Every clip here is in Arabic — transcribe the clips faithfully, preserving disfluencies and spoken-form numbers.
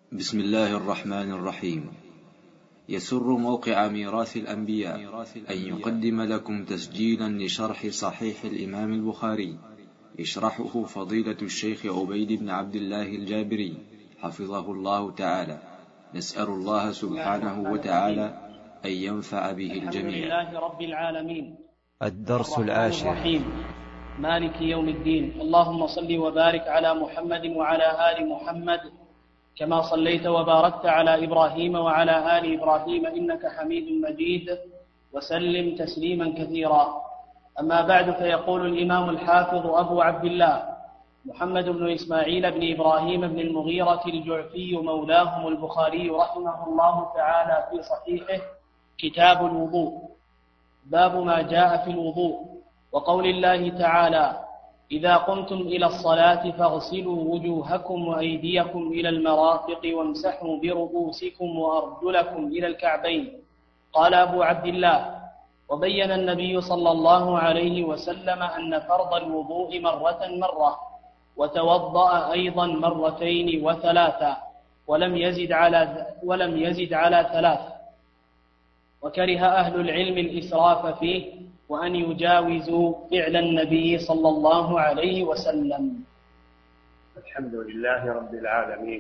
بسم الله الرحمن الرحيم. يسر موقع ميراث الأنبياء أن يقدم لكم تسجيلا لشرح صحيح الإمام البخاري، يشرحه فضيلة الشيخ عبيد بن عبد الله الجابري حفظه الله تعالى. نسأل الله سبحانه وتعالى أن ينفع به الجميع. الحمد لله رب العالمين. الدرس العاشر. الرحيم مالك يوم الدين. اللهم صل وبارك على محمد وعلى آل محمد كما صليت وباركت على إبراهيم وعلى آل إبراهيم إنك حميد مجيد، وسلم تسليما كثيرا. أما بعد، فيقول الإمام الحافظ أبو عبد الله محمد بن إسماعيل بن إبراهيم بن المغيرة الجعفي مولاهم البخاري رحمه الله تعالى في صحيحه: كتاب الوضوء. باب ما جاء في الوضوء، وقول الله تعالى: إذا قمتم إلى الصلاة فاغسلوا وجوهكم وأيديكم إلى المرافق وامسحوا برؤوسكم وأرجلكم إلى الكعبين. قال أبو عبد الله: وبين النبي صلى الله عليه وسلم أن فرض الوضوء مرة مرة، وتوضأ أيضا مرتين وثلاثا، ولم يزد على ولم يزد على ثلاث. وكره أهل العلم الإسراف فيه، وأن يجاوزوا فعل النبي صلى الله عليه وسلم. الحمد لله رب العالمين،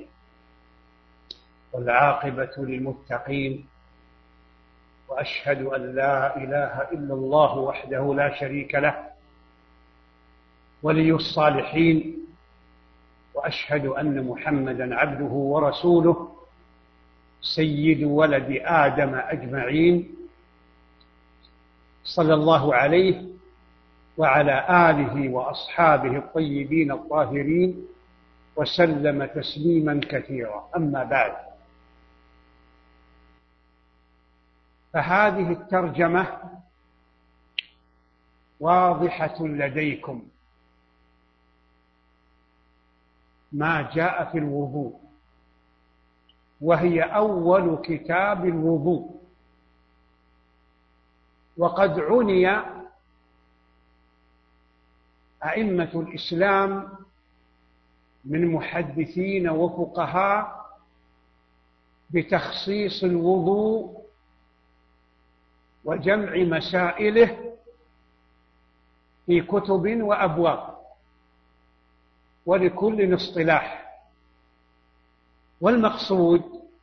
والعاقبة للمتقين، وأشهد أن لا إله إلا الله وحده لا شريك له ولي الصالحين، وأشهد أن محمدًا عبده ورسوله سيد ولد آدم أجمعين، صلى الله عليه وعلى آله وأصحابه الطيبين الطاهرين، وسلم تسليما كثيرا. أما بعد، فهذه الترجمة واضحة لديكم، ما جاء في الوضوء، وهي أول كتاب الوضوء. وقد عني أئمة الإسلام من محدثين وفقهاء بتخصيص الوضوء وجمع مسائله في كتب وأبواب، ولكل اصطلاح. والمقصود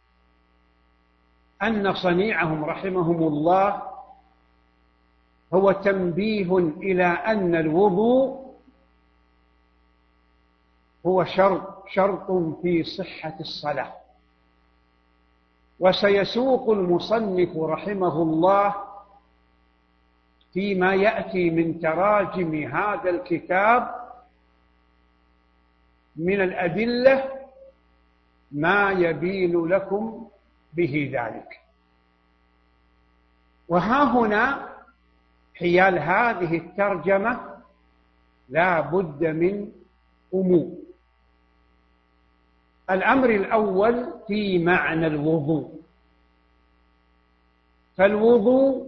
أن صنيعهم رحمهم الله هو تنبيه إلى أن الوضوء هو شرط شرط في صحة الصلاة. وسيسوق المصنف رحمه الله فيما يأتي من تراجم هذا الكتاب من الأدلة ما يبين لكم به ذلك. وها هنا حيال هذه الترجمة لا بد من أمور. الأمر الأول في معنى الوضوء. فالوضوء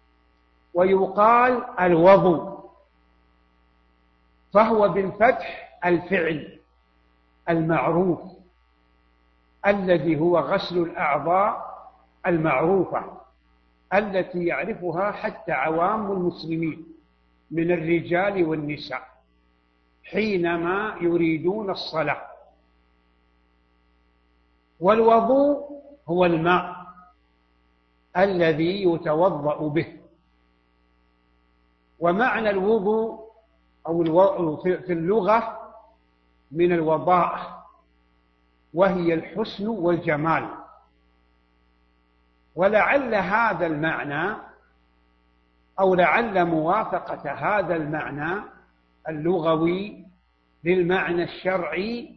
ويقال الوضوء، فهو بالفتح الفعل المعروف الذي هو غسل الأعضاء المعروفة التي يعرفها حتى عوام المسلمين من الرجال والنساء حينما يريدون الصلاة. والوضوء هو الماء الذي يتوضأ به. ومعنى الوضوء أو في اللغة من الوضاء، وهي الحسن والجمال. ولعل هذا المعنى أو لعل موافقة هذا المعنى اللغوي للمعنى الشرعي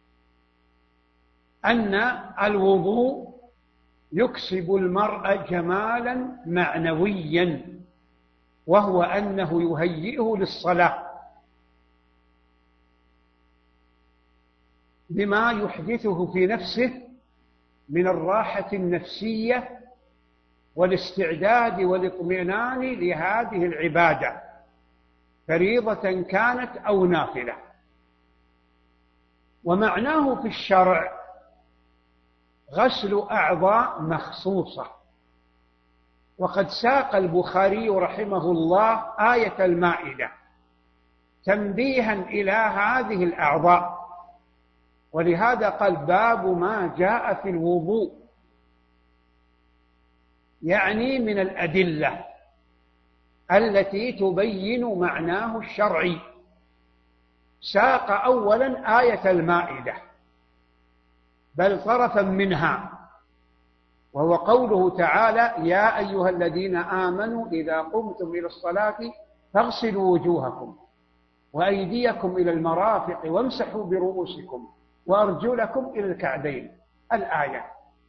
أن الوضوء يكسب المرء جمالا معنويا، وهو أنه يهيئه للصلاة بما يحدثه في نفسه من الراحة النفسية والاستعداد والاطمئنان لهذه العبادة، فريضة كانت أو نافلة. ومعناه في الشرع غسل أعضاء مخصوصة. وقد ساق البخاري رحمه الله آية المائدة تنبيها إلى هذه الأعضاء، ولهذا قال باب ما جاء في الوضوء، يعني من الأدلة التي تبين معناه الشرعي. ساق أولا آية المائدة بل طرفا منها، وهو قوله تعالى يا أيها الذين آمنوا إذا قمتم إلى الصلاة فاغسلوا وجوهكم وأيديكم إلى المرافق وامسحوا برؤوسكم وأرجلكم إلى الكعبين. الآية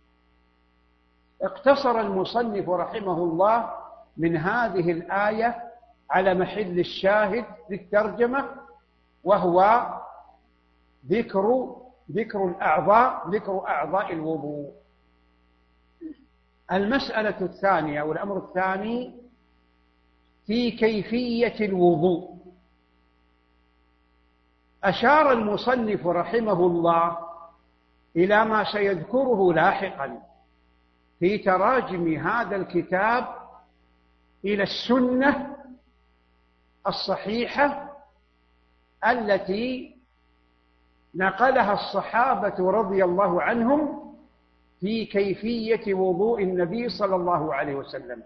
اقتصر المصنف رحمه الله من هذه الآية على محل الشاهد للترجمة، وهو ذكر ذكر الأعضاء ذكر أعضاء الوضوء. المسألة الثانية والأمر الثاني في كيفية الوضوء. أشار المصنف رحمه الله إلى ما سيذكره لاحقا في تراجم هذا الكتاب إلى السنة الصحيحة التي نقلها الصحابة رضي الله عنهم في كيفية وضوء النبي صلى الله عليه وسلم.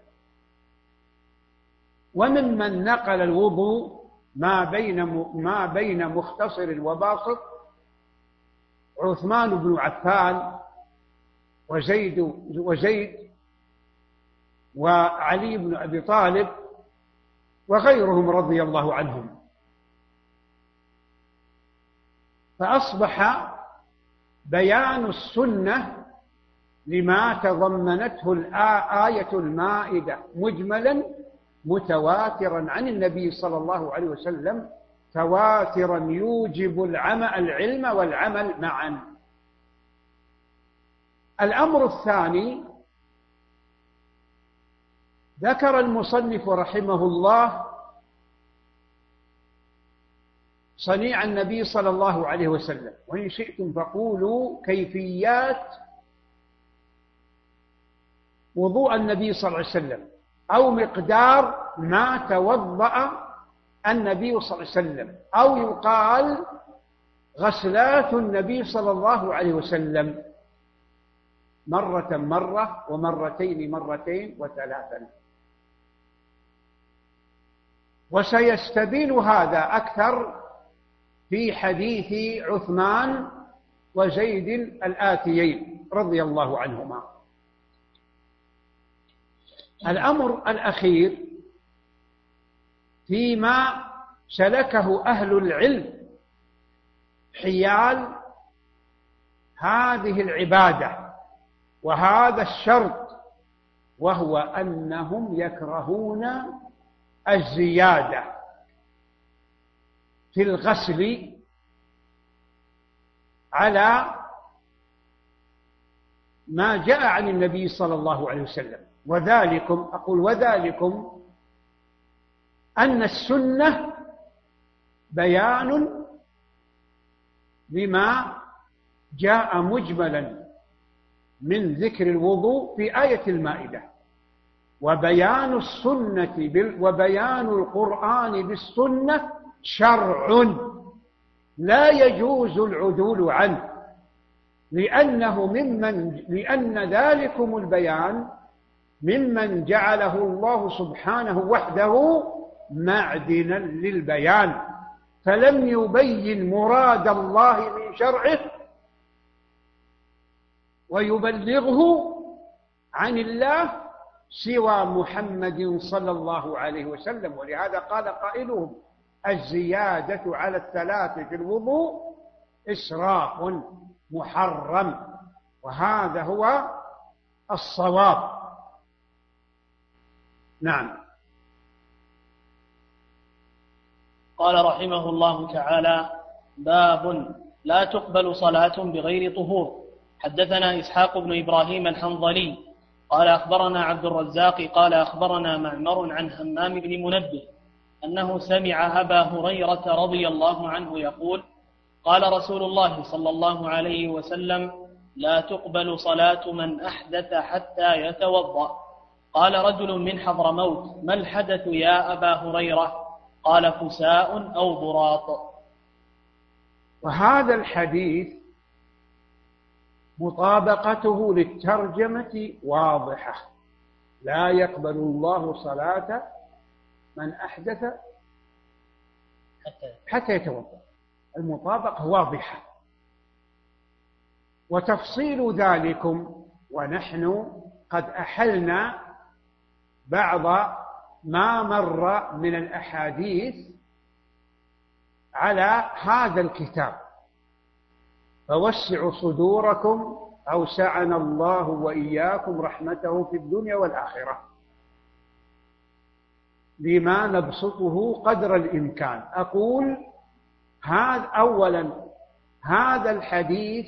وممن نقل الوضوء ما بين ما بين مختصر وباسط عثمان بن عفان وزيد وزيد وعلي بن أبي طالب وغيرهم رضي الله عنهم. فأصبح بيان السنة لما تضمنته الآية المائدة مجملا متواترا عن النبي صلى الله عليه وسلم تواترا يوجب العلم والعمل معا. الأمر الثاني ذكر المصنف رحمه الله صنيع النبي صلى الله عليه وسلم، وإن شئتم فقولوا كيفيات وضوء النبي صلى الله عليه وسلم أو مقدار ما توضأ النبي صلى الله عليه وسلم، أو يقال غسلات النبي صلى الله عليه وسلم مرة مرة ومرتين مرتين وثلاثا. وسيستبين هذا أكثر في حديث عثمان وزيد الآتيين رضي الله عنهما. الأمر الأخير فيما سلكه أهل العلم حيال هذه العبادة وهذا الشرط، وهو أنهم يكرهون الزيادة في الغسل على ما جاء عن النبي صلى الله عليه وسلم. وذلكم أقول وذلكم أن السنة بيان لما جاء مجملا من ذكر الوضوء في آية المائدة، وبيان السنة بال وبيان القرآن بالسنة شرع لا يجوز العدول عنه، لأنه ممن لأن ذلكم البيان ممن جعله الله سبحانه وحده معدنا للبيان، فلم يبين مراد الله من شرعه ويبلغه عن الله سوى محمد صلى الله عليه وسلم. ولهذا قال قائلهم الزيادة على الثلاث في الوضوء إسراف محرم، وهذا هو الصواب. نعم. قال رحمه الله تعالى باب لا تقبل صلاة بغير طهور. حدثنا إسحاق بن إبراهيم الحنظلي قال أخبرنا عبد الرزاق قال أخبرنا معمر عن همام بن منبه أنه سمع أبا هريرة رضي الله عنه يقول قال رسول الله صلى الله عليه وسلم لا تقبل صلاة من أحدث حتى يتوضأ. قال رجل من حضرموت: ما الحدث يا أبا هريرة؟ قال: فساء أو ضراط. وهذا الحديث مطابقته للترجمة واضحة: لا يقبل الله صلاة من أحدث حتى يتوضأ. المطابقة واضحة. وتفصيل ذلكم ونحن قد أحلنا بعض ما مر من الأحاديث على هذا الكتاب، فوسعوا صدوركم أوسعنا الله وإياكم رحمته في الدنيا والآخرة، لما نبسطه قدر الإمكان. أقول هذا أولا، هذا الحديث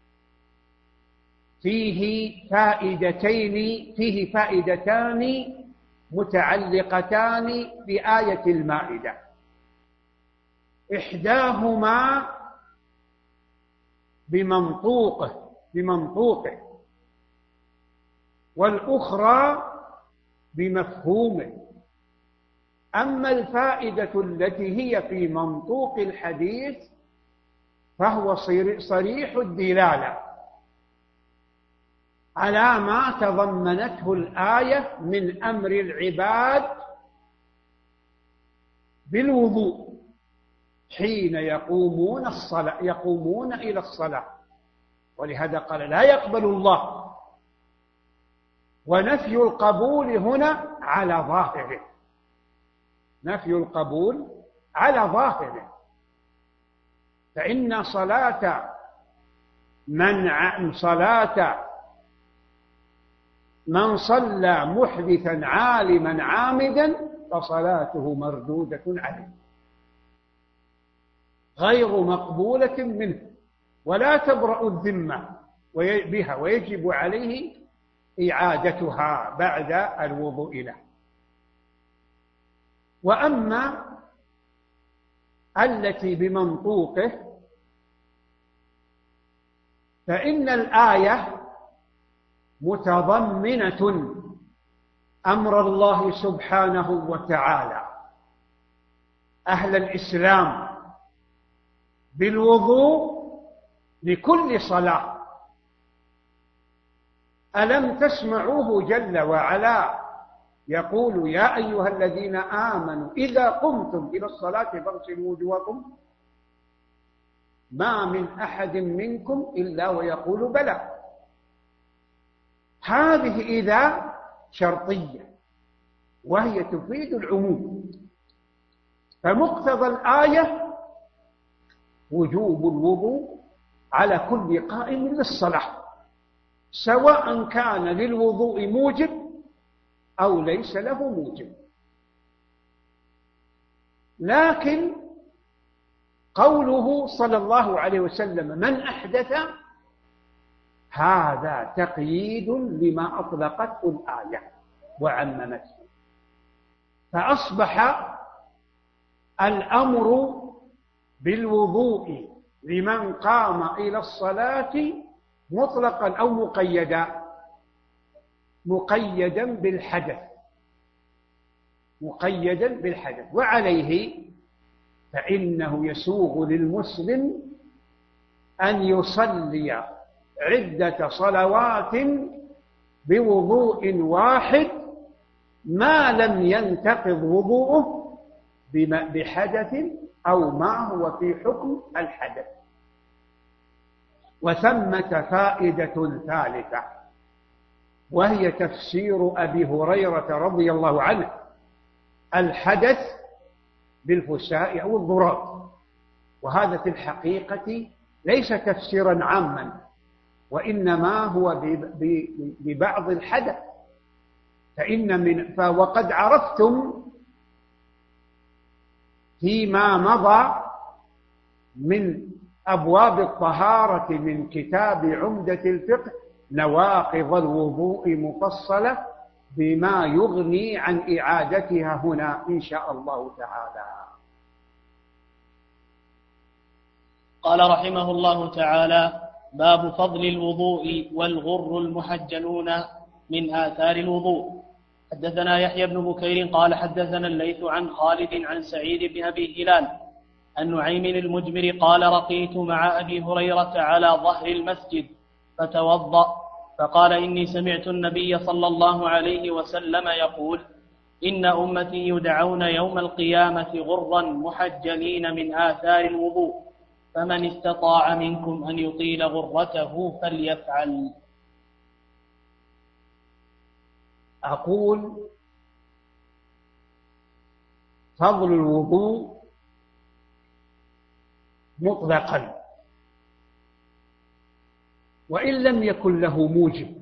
فيه فائدتين فيه فائدتان متعلقتان بآية المائدة، إحداهما بمنطوقه بمنطوقه والأخرى بمفهومه. أما الفائدة التي هي في منطوق الحديث فهو صريح الدلالة على ما تضمنته الآية من أمر العباد بالوضوء حين يقومون الصلاة يقومون إلى الصلاة، ولهذا قال: لا يقبل الله. ونفي القبول هنا على ظاهره، نفي القبول على ظاهره، فإن صلاة من صلاة من صلى محدثا عالما عامدا فصلاته مردودة عليه غير مقبولة منه، ولا تبرأ الذمة بها، ويجب عليه إعادتها بعد الوضوء له. وأما التي بمنطوقه فإن الآية متضمنة أمر الله سبحانه وتعالى أهل الإسلام بالوضوء لكل صلاة. ألم تسمعوه جل وعلا يقول: يا أيها الذين آمنوا إذا قمتم إلى الصلاة فاغسلوا وجوهكم ما من أحد منكم إلا ويقول بلى. هذه إذا شرطية وهي تفيد العموم، فمقتضى الآية وجوب الوضوء على كل قائم للصلاة، سواء كان للوضوء موجب أو ليس له موجب. لكن قوله صلى الله عليه وسلم: من أحدث، هذا تقييد لما أطلقته الآية وعممته، فأصبح الأمر بالوضوء لمن قام إلى الصلاة مطلقا أو مقيدا، مقيدا بالحدث مقيدا بالحدث وعليه فإنه يسوغ للمسلم أن يصلي عدة صلوات بوضوء واحد ما لم ينتقض وضوءه بحدث أو ما هو في حكم الحدث. وثمة فائدة ثالثة وهي تفسير أبي هريرة رضي الله عنه الحدث بالفساء أو الضراب، وهذا في الحقيقة ليس تفسيرا عاما، وإنما هو ببعض الحدث. فإن من وقد عرفتم فيما مضى من أبواب الطهارة من كتاب عمدة الفقه نواقض الوضوء مفصلة بما يغني عن إعادتها هنا إن شاء الله تعالى. قال رحمه الله تعالى: باب فضل الوضوء والغر المحجلون من آثار الوضوء. حدثنا يحيى بن بكير قال حدثنا الليث عن خالد عن سعيد بن أبي هلال عن نعيم المجمر قال رقيت مع أبي هريرة على ظهر المسجد فتوضأ فقال إني سمعت النبي صلى الله عليه وسلم يقول إن أمتي يدعون يوم القيامة غرا محجلين من آثار الوضوء فمن استطاع منكم أن يطيل غرته فليفعل. أقول فضل الوضوء مطلقا وإن لم يكن له موجب،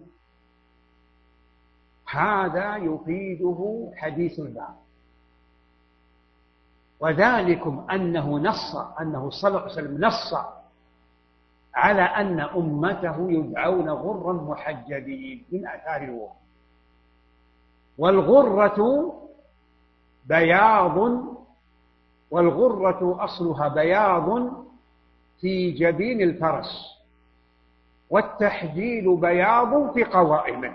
هذا يفيده حديث الباب، وذلكم أنه نص أنه صلى الله عليه وسلم نص على أن أمته يدعون غرا محجلين من آثار الوضوء. والغرة بياض، والغرة أصلها بياض في جبين الفرس، والتحجيل بياض في قوائمه،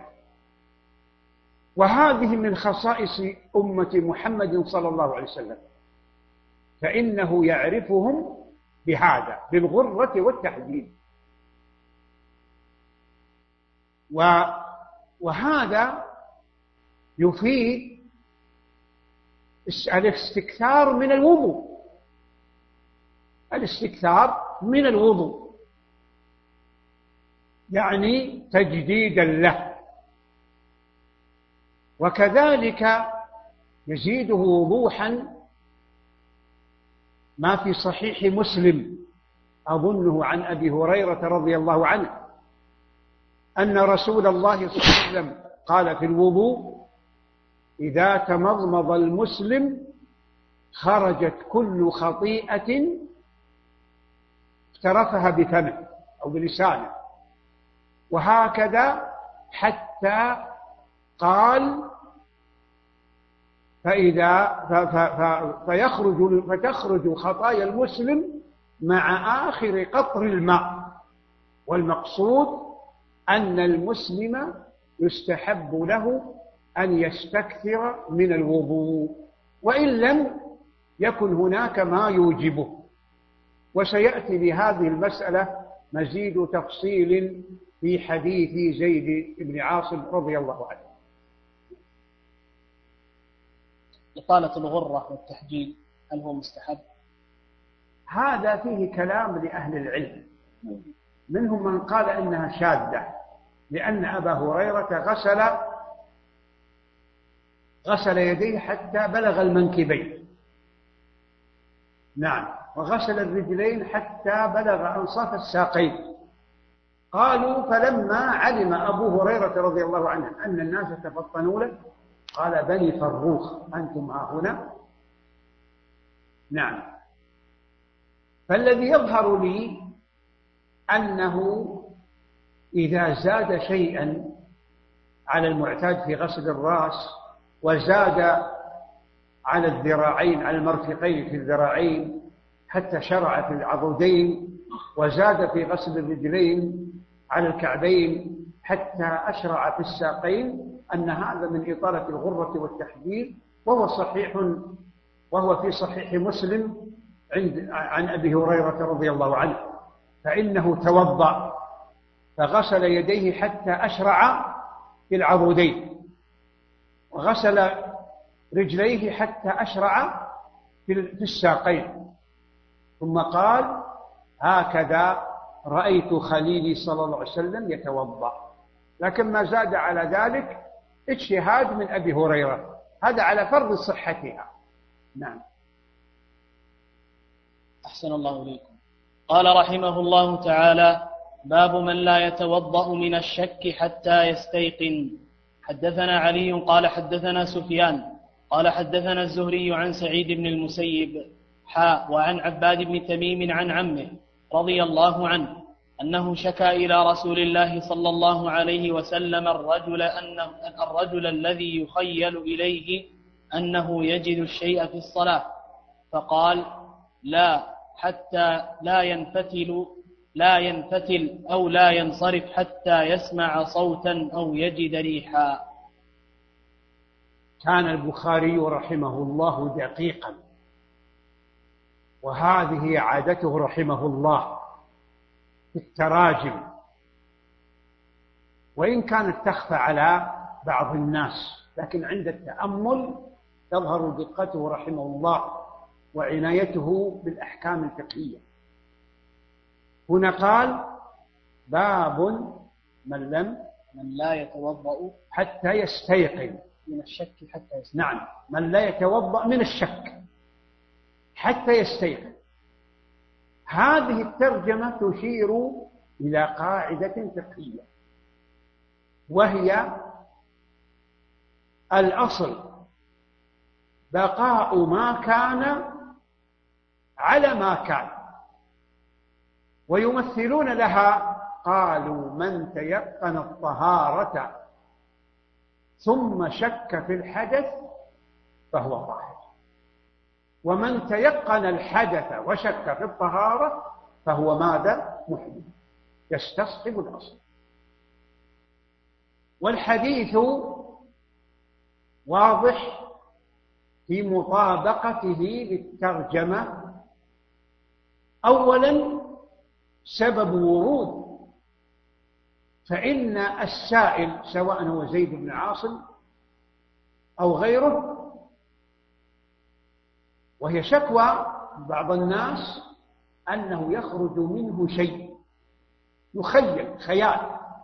وهذه من خصائص أمة محمد صلى الله عليه وسلم، فإنه يعرفهم بهذا بالغرة والتحجيل. وهذا يفيد الاستكثار من الوضوء، الاستكثار من الوضوء يعني تجديدا له. وكذلك يزيده وضوحا ما في صحيح مسلم أظنه عن أبي هريرة رضي الله عنه أن رسول الله صلى الله عليه وسلم قال في الوضوء إذا تمضمض المسلم خرجت كل خطيئة اقترفها بفمه أو بلسانه، وهكذا حتى قال فإذا فيخرج فتخرج خطايا المسلم مع آخر قطر الماء. والمقصود أن المسلم يستحب له أن يستكثر من الوضوء وإن لم يكن هناك ما يوجبه. وسيأتي بهذه المسألة مزيد تفصيل في حديث زيد بن عاصم رضي الله عنه. إطالة الغرة والتحجيل هل هو مستحب؟ هذا فيه كلام لأهل العلم، منهم من قال إنها شاذة، لأن أبا هريرة غسل غسل يديه حتى بلغ المنكبين، نعم، وغسل الرجلين حتى بلغ أنصاف الساقين. قالوا فلما علم أبو هريرة رضي الله عنه أن الناس تفطنوا له قال بني فروخ أنتم ها هنا. نعم. فالذي يظهر لي أنه إذا زاد شيئا على المعتاد في غسل الرأس وزاد على الذراعين على المرفقين في الذراعين حتى شرع في العضدين، وزاد في غسل الرجلين على الكعبين حتى أشرع في الساقين، أن هذا من إطالة الغرة والتحجيل، وهو صحيح وهو في صحيح مسلم عند عن أبي هريرة رضي الله عنه، فإنه توضأ فغسل يديه حتى أشرع في العضدين، وغسل رجليه حتى أشرع في الساقين، ثم قال هكذا رأيت خليلي صلى الله عليه وسلم يتوضأ. لكن ما زاد على ذلك اجتهاد من أبي هريرة، هذا على فرض صحتها. نعم. أحسن الله إليكم. قال رحمه الله تعالى باب من لا يتوضأ من الشك حتى يستيقن. حدثنا علي قال حدثنا سفيان قال حدثنا الزهري عن سعيد بن المسيب حاء وعن عباد بن تميم عن عمه رضي الله عنه أنه شكا إلى رسول الله صلى الله عليه وسلم الرجل, أنه الرجل الذي يخيل إليه أنه يجد الشيء في الصلاة، فقال لا حتى لا ينفتل لا ينفتل أو لا ينصرف حتى يسمع صوتا أو يجد ريحا. كان البخاري رحمه الله دقيقا، وهذه عادته رحمه الله في التراجم، وإن كانت تخفى على بعض الناس، لكن عند التأمل تظهر دقته رحمه الله وعنايته بالأحكام الفقهية. هنا قال: باب من لم من لا يتوضأ حتى يستيقن من الشك حتى يستيقن. نعم، من لا يتوضأ من الشك حتى يستيقن. هذه الترجمة تشير إلى قاعدة فقهية، وهي الأصل بقاء ما كان على ما كان، ويمثلون لها قالوا: من تيقن الطهارة ثم شك في الحدث فهو طاهر، ومن تيقن الحدث وشك في الطهارة فهو ماذا؟ محدث، يستصحب الأصل. والحديث واضح في مطابقته للترجمة. أولا سبب ورود، فإن السائل سواء هو زيد بن عاصم أو غيره، وهي شكوى بعض الناس أنه يخرج منه شيء يخيل خيال.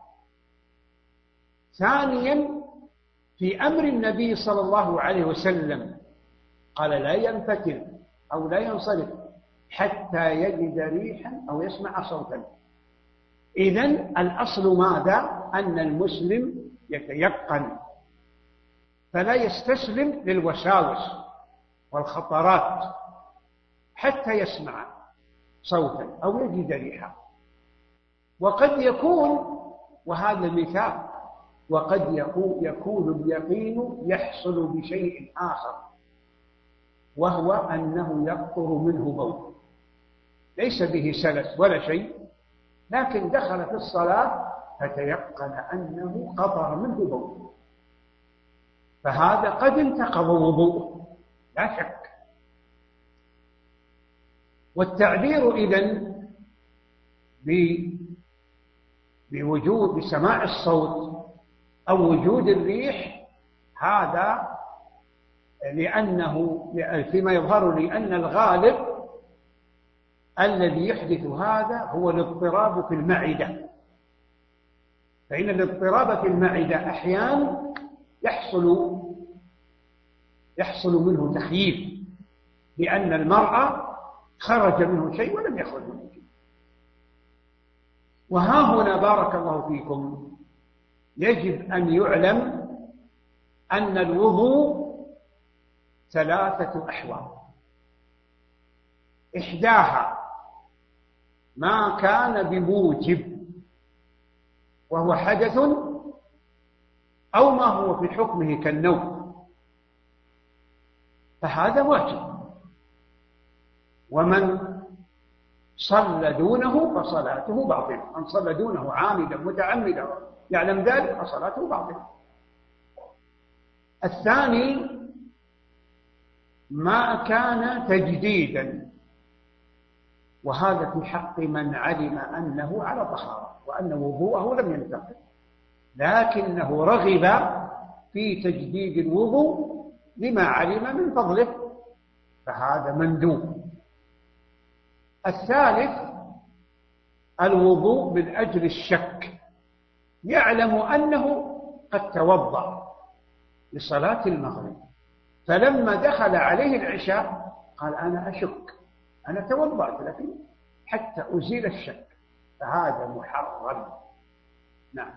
ثانيا في أمر النبي صلى الله عليه وسلم قال: لا ينفتل أو لا ينصرف حتى يجد ريحا أو يسمع صوتا. إذن الأصل ماذا؟ أن المسلم يتيقن، فلا يستسلم للوساوس والخطرات حتى يسمع صوتا أو يجد ريحا. وقد يكون، وهذا مثال، وقد يكون اليقين يحصل بشيء آخر، وهو أنه يقطر منه بول، ليس به سلس ولا شيء، لكن دخل في الصلاة فتيقن أنه قطر منه بول، فهذا قد انتقض وضوءه لا شك. والتعبير إذن بوجود بسماع الصوت أو وجود الريح هذا لأنه فيما يظهر لي أن الغالب الذي يحدث هذا هو الاضطراب في المعدة، فإن الاضطراب في المعدة أحيانا يحصل يحصل منه تخييل، لأن المرأة خرج منه شيء ولم يخرج منه شيء. وها هنا بارك الله فيكم يجب أن يعلم أن الوضوء ثلاثة أحوال، إحداها ما كان بموجب وهو حدث أو ما هو في حكمه كالنوم، فهذا واجب، ومن صلى دونه فصلاته باطلة. من صلى دونه عامدا متعمدا يعلم ذلك فصلاته باطلة. الثاني ما كان تجديدا، وهذا في حق من علم أنه على طهارة وأن وضوءه لم ينتقض، لكنه رغب في تجديد الوضوء لما علم من فضله، فهذا مندوب. الثالث الوضوء من أجل الشك، يعلم أنه قد توضأ لصلاة المغرب، فلما دخل عليه العشاء قال: أنا أشك، أنا توضأت لكن حتى أزيل الشك، فهذا محرم. نعم.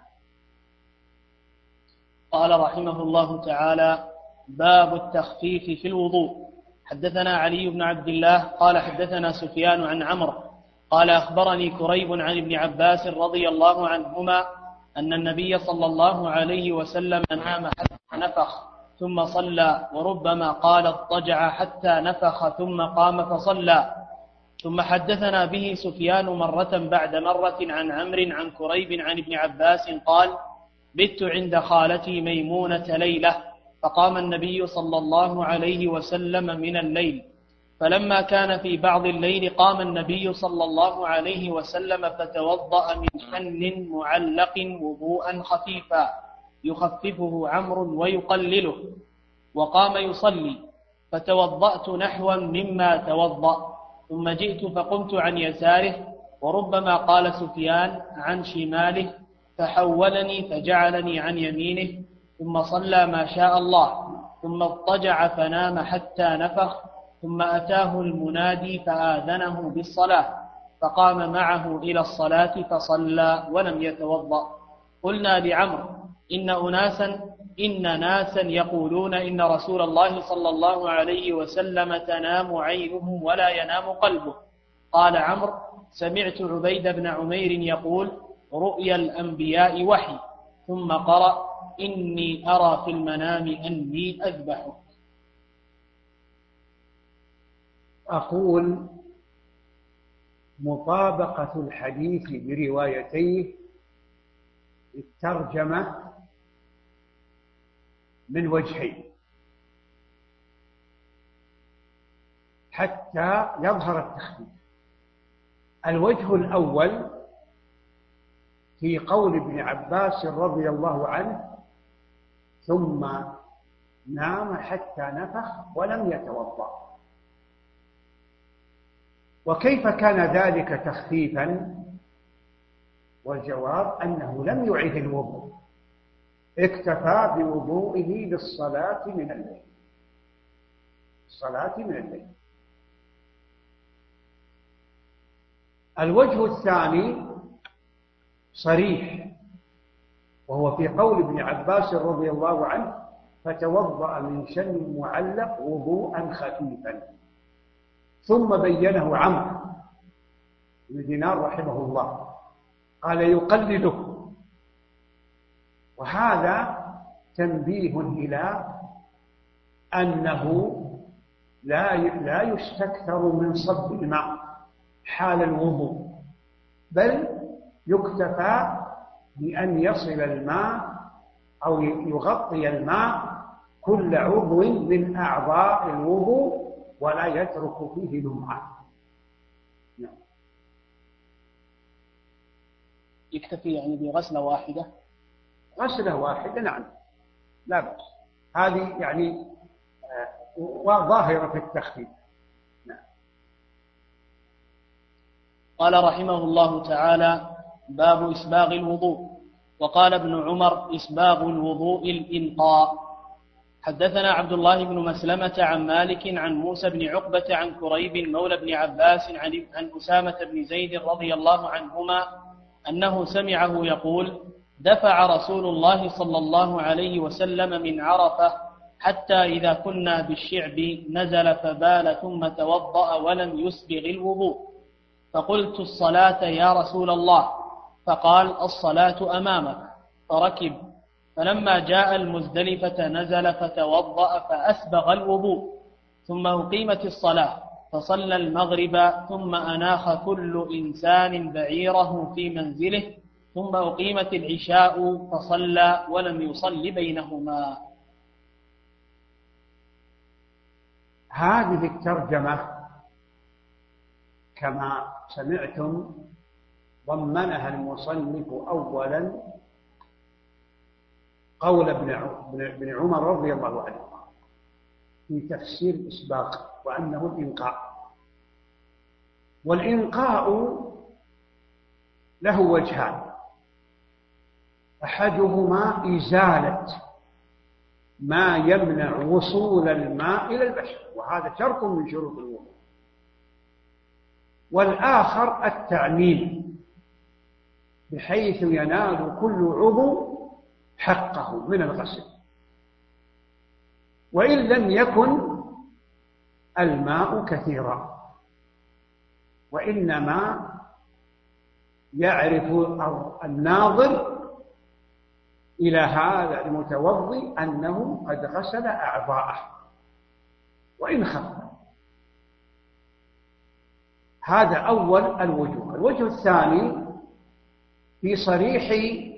قال رحمه الله تعالى: باب التخفيف في الوضوء. حدثنا علي بن عبد الله قال حدثنا سفيان عن عمرو قال أخبرني كريب عن ابن عباس رضي الله عنهما أن النبي صلى الله عليه وسلم نام حتى نفخ ثم صلى، وربما قال اضطجع حتى نفخ ثم قام فصلى، ثم حدثنا به سفيان مرة بعد مرة عن عمرو عن كريب عن ابن عباس قال: بت عند خالتي ميمونة ليلة، فقام النبي صلى الله عليه وسلم من الليل، فلما كان في بعض الليل قام النبي صلى الله عليه وسلم فتوضأ من شن معلق وضوءا خفيفا يخففه عمرو ويقلله، وقام يصلي، فتوضأت نحوا مما توضأ، ثم جئت فقمت عن يساره، وربما قال سفيان عن شماله، فحولني فجعلني عن يمينه، ثم صلى ما شاء الله، ثم اضطجع فنام حتى نفخ، ثم أتاه المنادي فآذنه بالصلاة، فقام معه إلى الصلاة فصلى ولم يتوضأ. قلنا لعمرو: إن أناسا إن ناسا يقولون إن رسول الله صلى الله عليه وسلم تنام عينه ولا ينام قلبه. قال عمرو: سمعت عبيد بن عمير يقول: رؤيا الأنبياء وحي، ثم قرأ: إني أرى في المنام أني أذبحك. أقول: مطابقة الحديث بروايتيه الترجمة من وجهين حتى يظهر التخفيف. الوجه الأول في قول ابن عباس رضي الله عنه: ثم نام حتى نفخ ولم يتوضأ. وكيف كان ذلك تخفيفا؟ والجواب أنه لم يعد الوضوء، اكتفى بوضوئه للصلاة من الليل، الصلاة من الليل. الوجه الثاني صريح، وهو في قول ابن عباس رضي الله عنه: فتوضأ من شن معلق وضوءا خفيفا. ثم بينه عمرو بن دينار رحمه الله، قال: يقلده. وهذا تنبيه إلى أنه لا لا يستكثر من صب الماء حال الوضوء، بل يكتفى بأن يصل الماء أو يغطي الماء كل عضو من أعضاء الوضوء ولا يترك فيه لمعة. نعم. يكتفي يعني بغسلة واحدة؟ غسلة واحدة، نعم، لا بأس. هذه يعني ظاهرة في التخفيف. نعم. قال رحمه الله تعالى: باب إسباغ الوضوء. وقال ابن عمر: إسباغ الوضوء الإنقاء. حدثنا عبد الله بن مسلمة عن مالك عن موسى بن عقبة عن كريب مولى بن عباس عن, عن أسامة بن زيد رضي الله عنهما أنه سمعه يقول: دفع رسول الله صلى الله عليه وسلم من عرفة حتى إذا كنا بالشعب نزل فبال ثم توضأ ولم يسبغ الوضوء، فقلت: الصلاة يا رسول الله؟ فقال: الصلاة أمامك. فركب، فلما جاء المزدلفة نزل فتوضأ فأسبغ الوضوء، ثم أقيمت الصلاة فصلى المغرب، ثم أناخ كل إنسان بعيره في منزله، ثم أقيمت العشاء فصلى ولم يصل بينهما. هذه الترجمة كما سمعتم ضمنها المصنف أولا قول ابن عمر رضي الله عنه في تفسير الإسباغ، وأنه الإنقاء. والإنقاء له وجهان: أحدهما إزالة ما يمنع وصول الماء إلى البشر، وهذا شرط من شروط الوضوء. والآخر التعميم، بحيث ينال كل عضو حقه من الغسل، وإن لم يكن الماء كثيرا، وإنما يعرف الناظر إلى هذا المتوضي أنه قد غسل أعضاءه وإن خف. هذا أول الوجوه. الوجه الثاني في صريح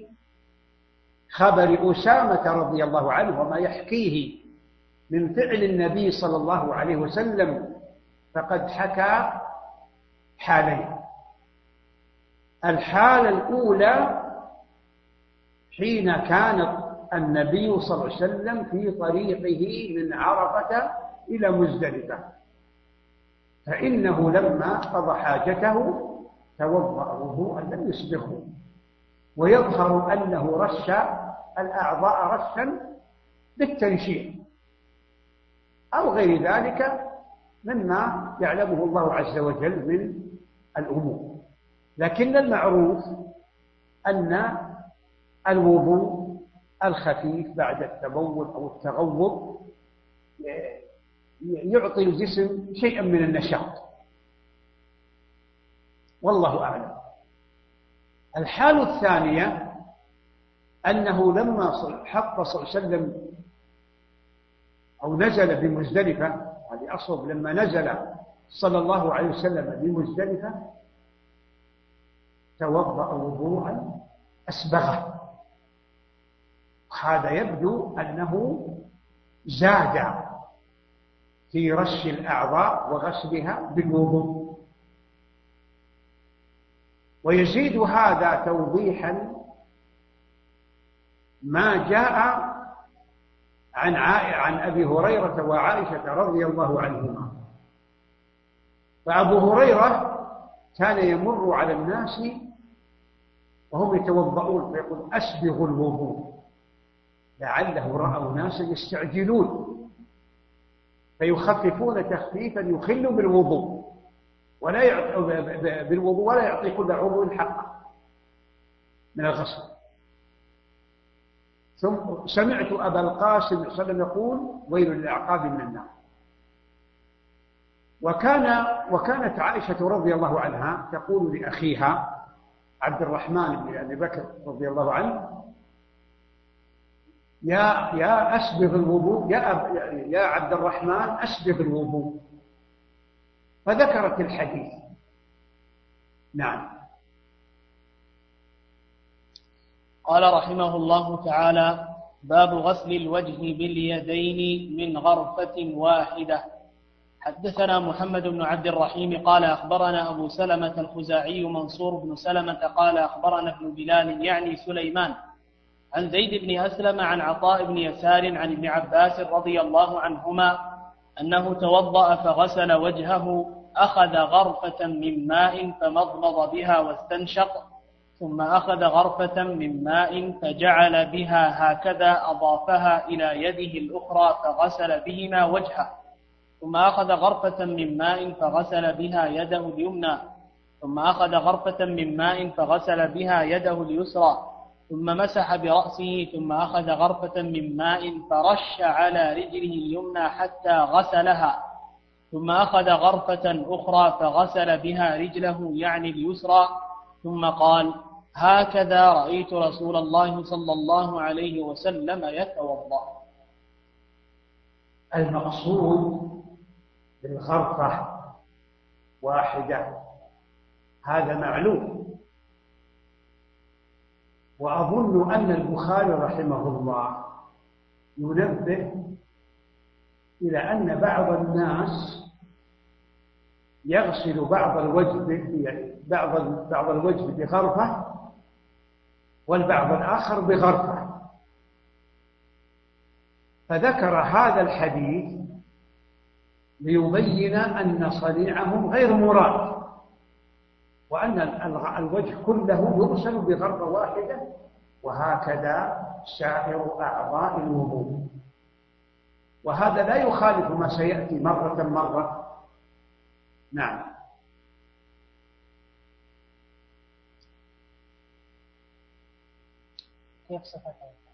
خبر أسامة رضي الله عنه وما يحكيه من فعل النبي صلى الله عليه وسلم، فقد حكى حالين. الحالة الأولى حين كان النبي صلى الله عليه وسلم في طريقه من عرفة إلى مزدلفة، فإنه لما قضى حاجته توضأ وضوءا لم يسبقه، ويظهر أنه رش الأعضاء رشا بالتنشيط أو غير ذلك مما يعلمه الله عز وجل من الأمور. لكن المعروف أن الوضوء الخفيف بعد التبول أو التغوط يعطي الجسم شيئا من النشاط، والله أعلم. الحالة الثانية أنه لما حط صلى الله عليه وسلم أو نزل بمزدلفة، هذه أصل، لما نزل صلى الله عليه وسلم بمزدلفة توضأ وضوءا أسبغه. هذا يبدو أنه زاد في رش الأعضاء وغسلها بالوضوء. ويزيد هذا توضيحا ما جاء عن عن أبي هريرة وعائشة رضي الله عنهما. فأبو هريرة كان يمر على الناس وهم يتوضؤون فيقول أسبغوا الوضوء، لعله رأوا ناسا يستعجلون فيخففون تخفيفا يخل بالوضوء ولا يعطي بالوضوء ولا يعطي كل عضو حقه من الغسل. ثم سمعت أبا القاسم صلى الله عليه وسلم يقول ويل للأعقاب من النار. وكان وكانت عائشة رضي الله عنها تقول لأخيها عبد الرحمن بن أبي بكر رضي الله عنه يا يا أسبغ الوضوء، يا يا عبد الرحمن أسبغ الوضوء، فذكرت الحديث. نعم. قال رحمه الله تعالى: باب غسل الوجه باليدين من غرفة واحدة. حدثنا محمد بن عبد الرحيم قال أخبرنا أبو سلمة الخزاعي منصور بن سلمة قال أخبرنا ابن بلال يعني سليمان عن زيد بن أسلم عن عطاء بن يسار عن ابن عباس رضي الله عنهما أنه توضأ فغسل وجهه، أخذ غرفة من ماء فمضمض بها واستنشق، ثم أخذ غرفة من ماء فجعل بها هكذا أضافها إلى يده الأخرى فغسل بهما وجهه، ثم أخذ غرفة من ماء فغسل بها يده اليمنى، ثم أخذ غرفة من ماء فغسل بها يده اليسرى، ثم مسح برأسه، ثم أخذ غرفة من ماء فرش على رجله اليمنى حتى غسلها، ثم أخذ غرفة أخرى فغسل بها رجله يعني اليسرى، ثم قال: هكذا رأيت رسول الله صلى الله عليه وسلم يتوضأ. المقصود بالغرفة واحدة هذا معلوم، وأظن أن البخاري رحمه الله ينبه إلى أن بعض الناس يغسل بعض الوجه يعني بعض بعض الوجه بغرفة والبعض الآخر بغرفة، فذكر هذا الحديث ليبين أن صنيعهم غير مراد، وأن الوجه كله يغسل بغرفة واحدة، وهكذا سائر أعضاء الوضوء. وهذا لا يخالف ما سيأتي مرة مرة. نعم. كيف صفتها؟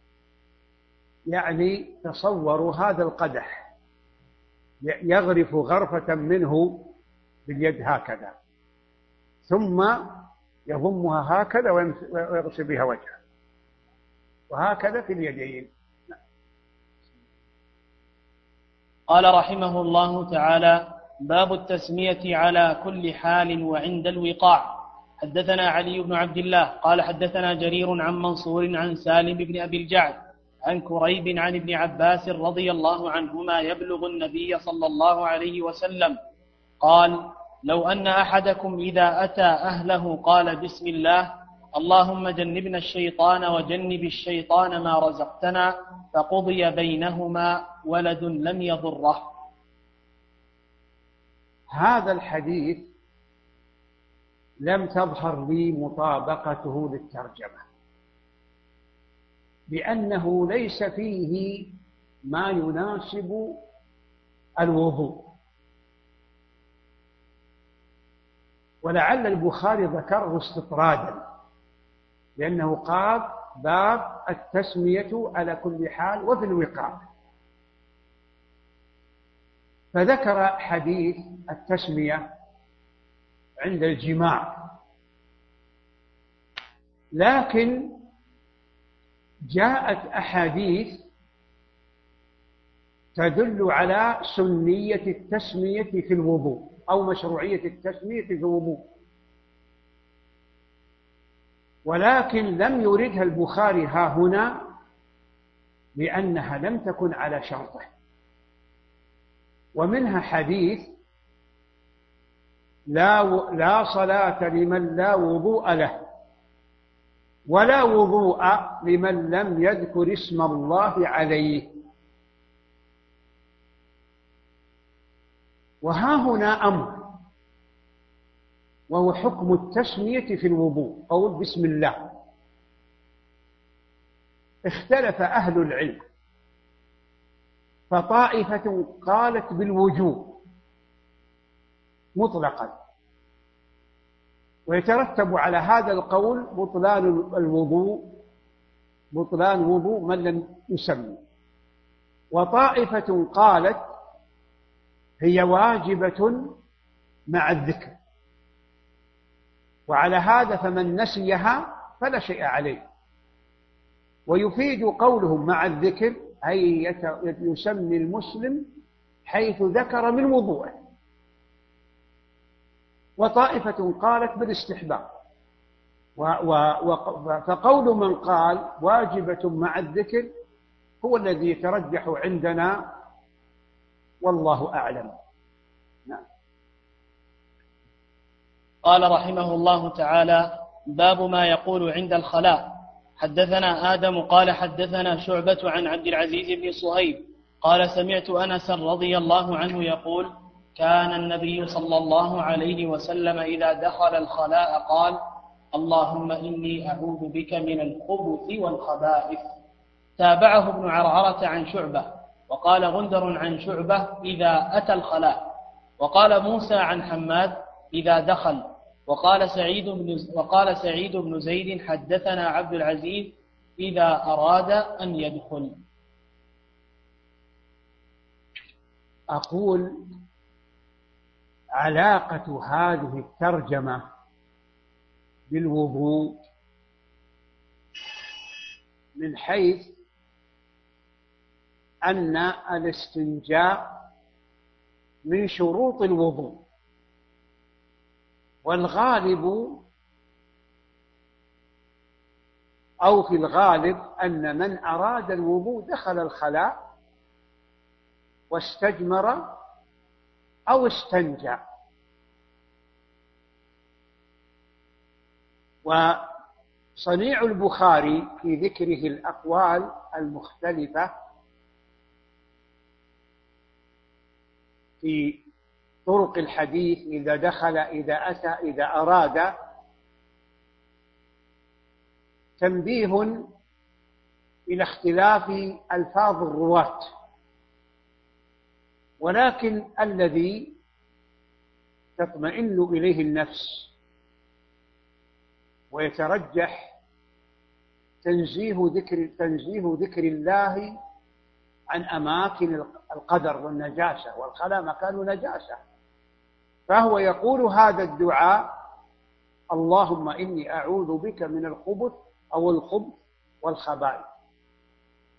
يعني تصوروا هذا القدح يغرف غرفة منه باليد هكذا، ثم يضمها هكذا ويغسل بها وجهه، وهكذا في اليدين. قال رحمه الله تعالى: باب التسمية على كل حال وعند الوقاع. حدثنا علي بن عبد الله قال حدثنا جرير عن منصور عن سالم بن أبي الجعد عن كريب عن ابن عباس رضي الله عنهما يبلغ النبي صلى الله عليه وسلم قال: لو أن أحدكم إذا أتى أهله قال: بسم الله، اللهم جنبنا الشيطان وجنب الشيطان ما رزقتنا، فقضي بينهما ولد لم يضره. هذا الحديث لم تظهر لي مطابقته للترجمة، لأنه ليس فيه ما يناسب الوضوء، ولعل البخاري ذكره استطرادا، لأنه قال: باب التسمية على كل حال وفي الوقاع، فذكر حديث التسمية عند الجماع، لكن جاءت أحاديث تدل على سنية التسمية في الوضوء أو مشروعية التسمية في الوضوء، ولكن لم يردها البخاري ها هنا لأنها لم تكن على شرطه. ومنها حديث: لا لا صلاة لمن لا وضوء له، ولا وضوء لمن لم يذكر اسم الله عليه. وها هنا أمر، وهو حكم التسمية في الوضوء أو بسم الله. اختلف أهل العلم، فطائفة قالت بالوجوب مطلقا، ويترتب على هذا القول بطلان الوضوء بطلان وضوء من لم يسمي. وطائفة قالت هي واجبة مع الذكر، وعلى هذا فمن نسيها فلا شيء عليه. ويفيد قولهم مع الذكر أي يسمي المسلم حيث ذكر من وضوءه. وطائفة قالت بالاستحباب، فقول من قال واجبة مع الذكر هو الذي يترجح عندنا، والله أعلم. نعم. قال رحمه الله تعالى: باب ما يقول عند الخلاء. حدثنا آدم قال حدثنا شعبة عن عبد العزيز بن صهيب قال: سمعت أنسا رضي الله عنه يقول: كان النبي صلى الله عليه وسلم إذا دخل الخلاء قال: اللهم إني أعوذ بك من الخبث والخبائث. تابعه ابن عرعرة عن شعبة، وقال غندر عن شعبة: إذا أتى الخلاء. وقال موسى عن حماد: إذا دخل. وقال سعيد بن وقال سعيد بن زيد: حدثنا عبد العزيز: إذا أراد أن يدخل. أقول: علاقة هذه الترجمة بالوضوء من حيث أن الاستنجاء من شروط الوضوء، والغالب أو في الغالب أن من أراد الوضوء دخل الخلاء واستجمر أو استنجى. وصنيع البخاري في ذكره الأقوال المختلفة في طرق الحديث: إذا دخل، إذا أتى، إذا أراد، تنبيه إلى اختلاف ألفاظ الرواة، ولكن الذي تطمئن إليه النفس ويترجح تنزيه ذكر تنزيه ذكر الله عن أماكن القدر والنجاسة، والخلاء مكان نجاسة، فهو يقول هذا الدعاء: اللهم إني أعوذ بك من الخبث أو الخبث والخبائث،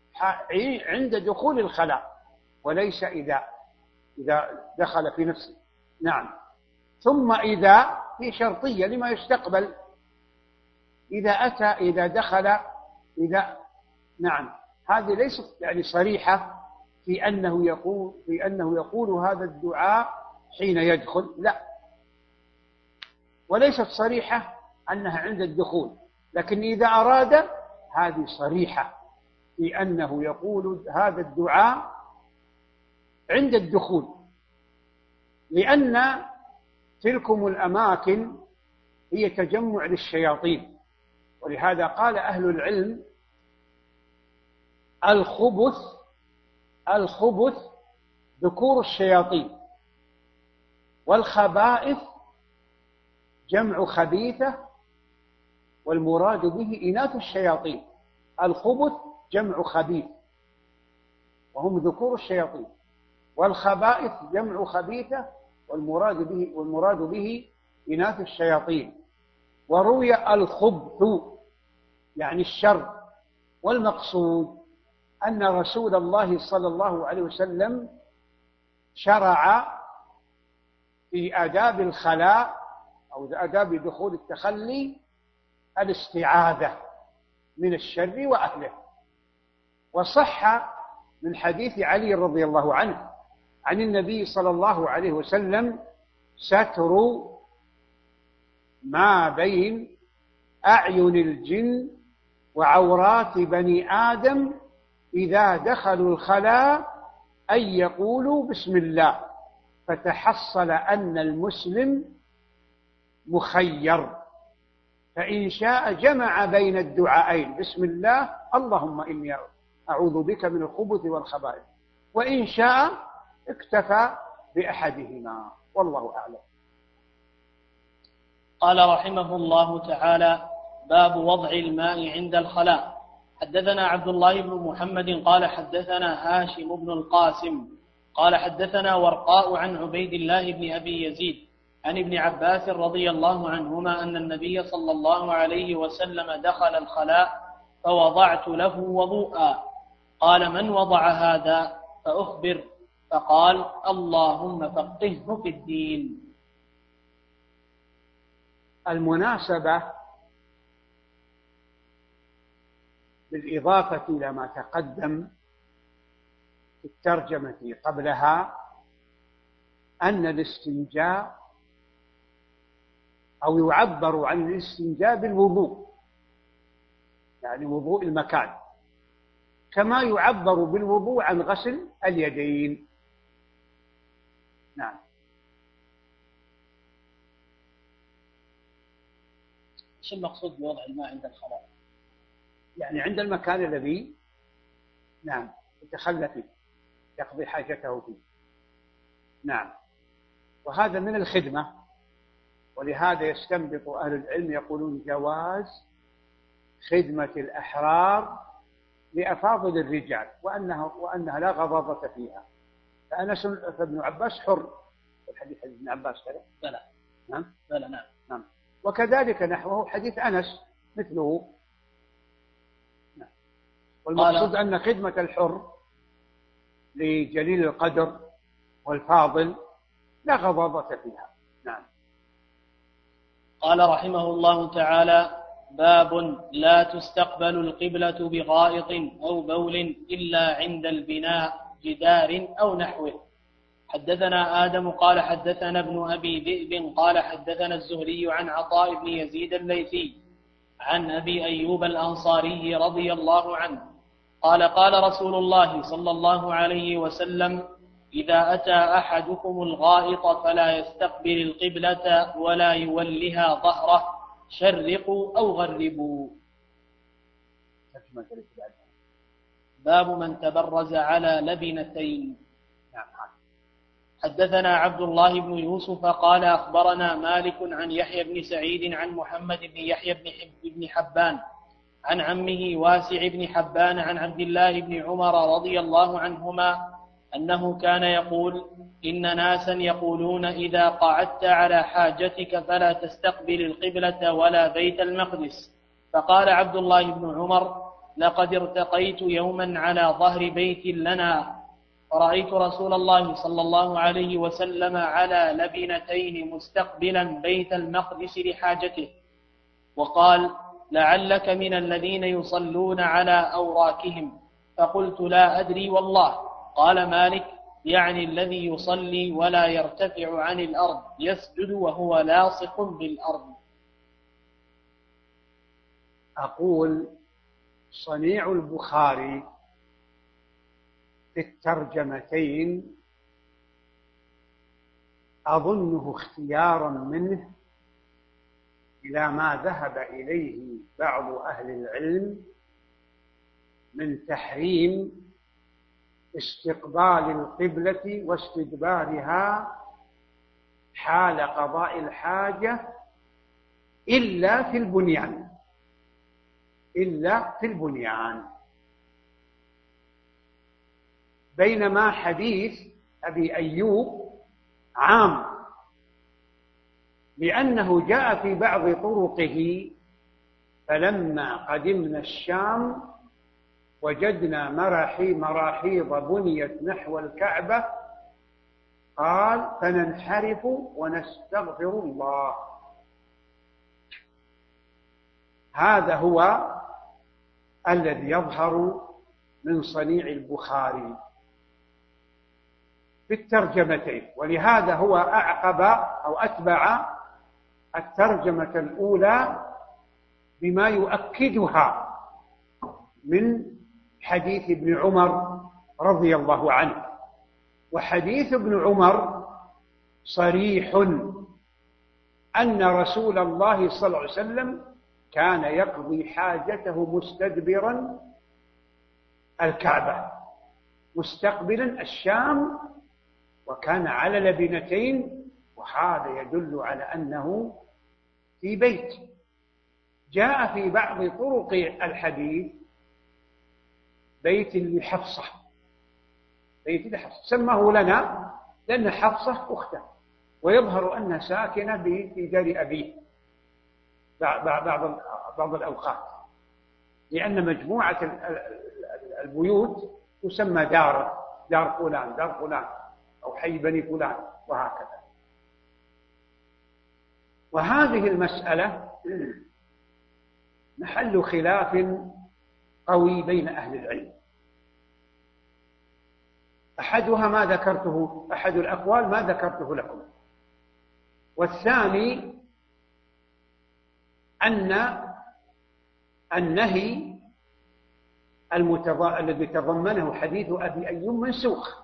عند دخول الخلاء، وليس إذا إذا دخل في نفسه نعم. ثم إذا في شرطية لما يستقبل، إذا أتى إذا دخل إذا نعم، هذه ليست يعني صريحة في أنه يقول في أنه يقول هذا الدعاء حين يدخل، لا، وليست صريحة أنها عند الدخول، لكن إذا أراد هذه صريحة في أنه يقول هذا الدعاء عند الدخول، لأن تلكم الأماكن هي تجمع للشياطين. ولهذا قال أهل العلم الخبث الخبث ذكور الشياطين، والخبائث جمع خبيثة، والمراد به إناث الشياطين. الخبث جمع خبيث وهم ذكور الشياطين، والخبائث جمع خبيثة والمراد به والمراد به إناث الشياطين. وروي الخبث يعني الشر، والمقصود أن رسول الله صلى الله عليه وسلم شرع في آداب الخلاء أو آداب دخول التخلي الاستعاذة من الشر وأهله. وصح من حديث علي رضي الله عنه عن النبي صلى الله عليه وسلم ستر ما بين أعين الجن وعورات بني آدم إذا دخلوا الخلاء أن يقولوا بسم الله، فتحصل أن المسلم مخير، فإن شاء جمع بين الدعائين بسم الله اللهم إني أعوذ بك من الخبث والخبائث، وإن شاء اكتفى بأحدهما، والله أعلم. قال رحمه الله تعالى: باب وضع الماء عند الخلاء. حدثنا عبد الله بن محمد قال حدثنا هاشم بن القاسم قال حدثنا ورقاء عن عبيد الله بن أبي يزيد عن ابن عباس رضي الله عنهما أن النبي صلى الله عليه وسلم دخل الخلاء فوضعت له وضوءا، قال: من وضع هذا؟ فأخبر، فقال: اللهم فقهه في الدين. المناسبة بالإضافة إلى ما تقدم في الترجمة قبلها أن الاستنجاء أو يعبر عن الاستنجاء بالوضوء، يعني وضوء المكان، كما يعبر بالوضوء عن غسل اليدين. نعم. ايش المقصود بوضع الماء عند الخلاء؟ يعني عند المكان الذي نعم يتخلى فيه، يقضي حاجته فيه. نعم. وهذا من الخدمة، ولهذا يستنبط أهل العلم يقولون جواز خدمة الأحرار لأفاضل الرجال، وأنها, وأنها لا غضاضة فيها. فأنس فابن عباس حر، الحديث حديث ابن عباس كذا؟ بلى. نعم. بلى. نعم. نعم. وكذلك نحوه حديث أنس مثله. نعم. والمقصود أن خدمة الحر لجليل القدر والفاضل لا غضاضة فيها. نعم. قال رحمه الله تعالى: باب لا تستقبل القبلة بغائط أو بول إلا عند البناء، جدار أو نحوه. حدثنا آدم قال حدثنا ابن أبي ذئب قال حدثنا الزهري عن عطاء بن يزيد الليثي عن أبي أيوب الأنصاري رضي الله عنه قال: قال رسول الله صلى الله عليه وسلم: إذا أتى أحدكم الغائط فلا يستقبل القبلة ولا يولها ظهره، شرقوا أو غربوا. باب من تبرز على لبنتين. حدثنا عبد الله بن يوسف قال أخبرنا مالك عن يحيى بن سعيد عن محمد بن يحيى بن حبان عن عمه واسع بن حبان عن عبد الله بن عمر رضي الله عنهما أنه كان يقول: إن ناسا يقولون إذا قعدت على حاجتك فلا تستقبل القبلة ولا بيت المقدس. فقال عبد الله بن عمر: لقد ارتقيت يوما على ظهر بيت لنا فرأيت رسول الله صلى الله عليه وسلم على لبنتين مستقبلا بيت المقدس لحاجته، وقال: لعلك من الذين يصلون على أوراكهم. فقلت: لا أدري والله. قال مالك: يعني الذي يصلي ولا يرتفع عن الأرض، يسجد وهو لاصق بالأرض. أقول: صنيع البخاري في الترجمتين أظنه اختيارا منه إلى ما ذهب إليه بعض أهل العلم من تحريم استقبال القبلة واستدبارها حال قضاء الحاجة إلا في البنيان، إلا في البنيان، بينما حديث أبي أيوب عام، لأنه جاء في بعض طرقه: فلما قدمنا الشام وجدنا مراحي مراحيض بنيت نحو الكعبة، قال: فننحرف ونستغفر الله. هذا هو الذي يظهر من صنيع البخاري في الترجمتين، ولهذا هو أعقب أو أتبع الترجمة الأولى بما يؤكدها من حديث ابن عمر رضي الله عنه. وحديث ابن عمر صريح أن رسول الله صلى الله عليه وسلم كان يقضي حاجته مستدبرا الكعبة مستقبلا الشام، وكان على لبنتين، وهذا يدل على أنه في بيت. جاء في بعض طرق الحديث بيت لحفصة، بيت لحفصة سماه لنا لأن حفصة أخته، ويظهر أنها ساكنة في دار أبيه بعض بعض الأوقات، لأن مجموعة البيوت تسمى دار دار فلان دار فلان أو حي بني فلان وهكذا. وهذه المسألة محل خلاف قوي بين أهل العلم. أحدها ما ذكرته، أحد الأقوال ما ذكرته لكم، والثاني أن النهي الذي تضمنه حديث أبي أيوب منسوخ،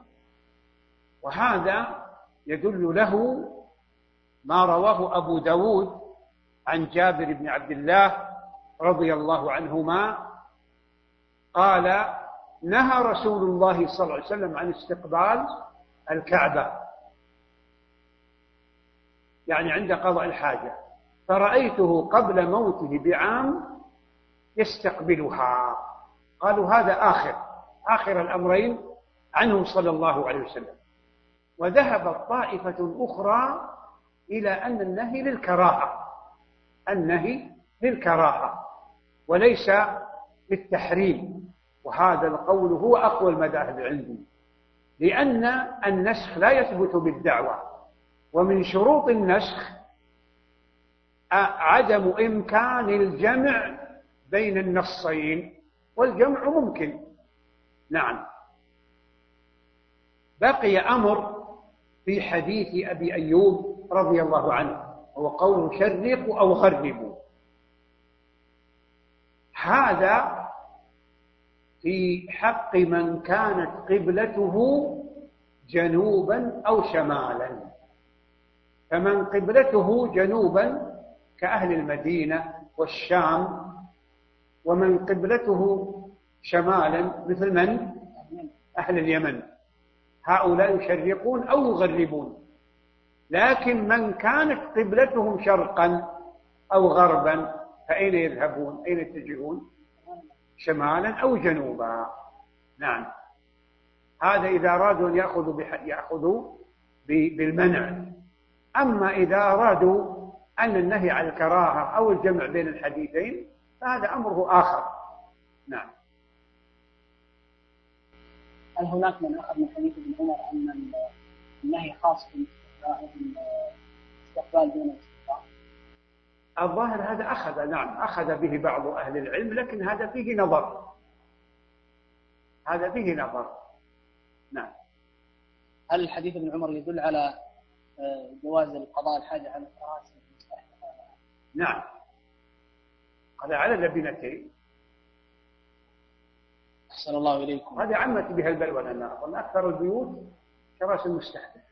وهذا يدل له ما رواه أبو داود عن جابر بن عبد الله رضي الله عنهما قال: نهى رسول الله صلى الله عليه وسلم عن استقبال الكعبة، يعني عند قضاء الحاجة، فرأيته قبل موته بعام يستقبلها. قالوا هذا آخر آخر الأمرين عنه صلى الله عليه وسلم. وذهبت طائفة أخرى إلى أن النهي للكراهة، النهي للكراهة وليس للتحريم، وهذا القول هو أقوى المذاهب عندي، لأن النسخ لا يثبت بالدعوة، ومن شروط النسخ عدم إمكان الجمع بين النصين، والجمع ممكن. نعم. بقي أمر في حديث أبي أيوب رضي الله عنه، هو قول شرقوا أو غربوا. هذا في حق من كانت قبلته جنوبا أو شمالا، فمن قبلته جنوبا كأهل المدينة والشام، ومن قبلته شمالا مثل من؟ أهل اليمن، هؤلاء يشرقون أو يغربون. لكن من كانت قبلتهم شرقا أو غربا فأين يذهبون؟ أين يتجهون؟ شمالا أو جنوبا. نعم. هذا إذا أرادوا أن يأخذوا, يأخذوا بالمنع. أما إذا أرادوا أن النهي عن الكراهة أو الجمع بين هل هناك من أخذ من حديث ابن عمر أن النهي خاص بالاستقبال دون الاستقبال؟ الظاهر هذا أخذ، نعم أخذ به بعض أهل العلم، لكن هذا فيه نظر، هذا فيه نظر. نعم. هل حديث ابن عمر يدل على جواز القضاء الحاجة على الكراسي؟ نعم، هذا على اللبنتين. أحسن الله إليكم. هذه عمت بها البلوى، أنا أظن أكثر البيوت كراسي المستحدث.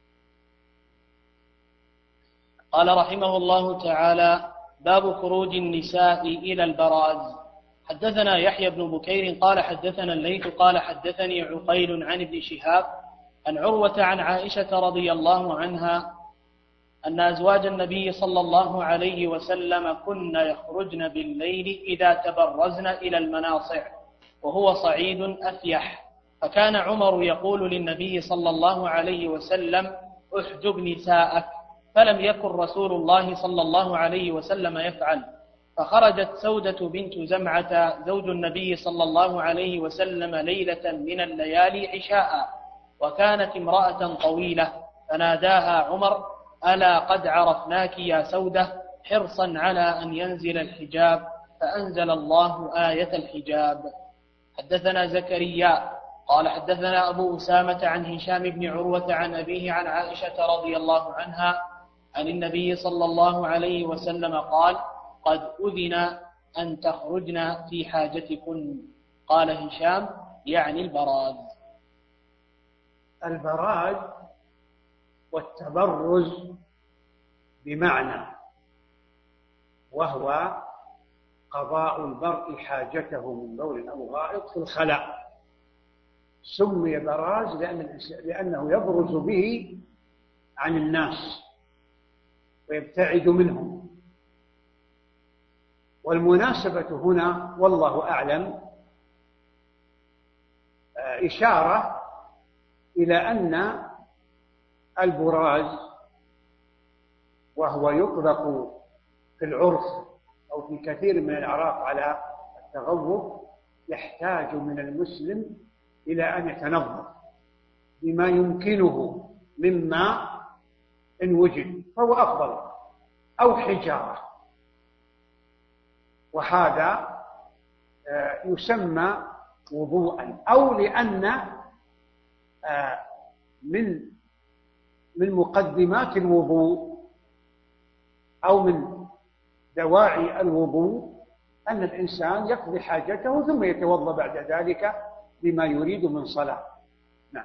قال رحمه الله تعالى: باب خروج النساء إلى البراز. حدثنا يحيى بن بكير قال حدثنا الليث قال حدثني عقيل عن ابن شهاب عن عروة عن عائشة رضي الله عنها أن أزواج النبي صلى الله عليه وسلم كن يخرجن بالليل إذا تبرزن إلى المناصع وهو صعيد أفيح، فكان عمر يقول للنبي صلى الله عليه وسلم: احجب نساءك، فلم يكن رسول الله صلى الله عليه وسلم يفعل. فخرجت سودة بنت زمعة زوج النبي صلى الله عليه وسلم ليلة من الليالي عشاء، وكانت امرأة طويلة، فناداها عمر: ألا قد عرفناك يا سودة، حرصا على أن ينزل الحجاب، فأنزل الله آية الحجاب. حدثنا زكريا قال حدثنا أبو أسامة عن هشام بن عروة عن أبيه عن عائشة رضي الله عنها عن النبي صلى الله عليه وسلم قال: قد أذن أن تخرجن في حاجتكن. قال هشام: يعني البراز. البراز والتبرز بمعنى، وهو قضاء المرء حاجته من بول أو غائط في الخلاء. سمي براز لأن لأنه يبرز به عن الناس ويبتعد منهم. والمناسبة هنا والله أعلم إشارة إلى أن البراز، وهو يطلق في العرف أو في كثير من الأعراف على التغوط، يحتاج من المسلم إلى أن يتنظف بما يمكنه من ماء إن وجد فهو أفضل، أو حجارة، وهذا يسمى وضوءا. أو لأن من من مقدمات الوضوء أو من دواعي الوضوء أن الإنسان يقضي حاجته ثم يتوضأ بعد ذلك بما يريد من صلاة. نعم.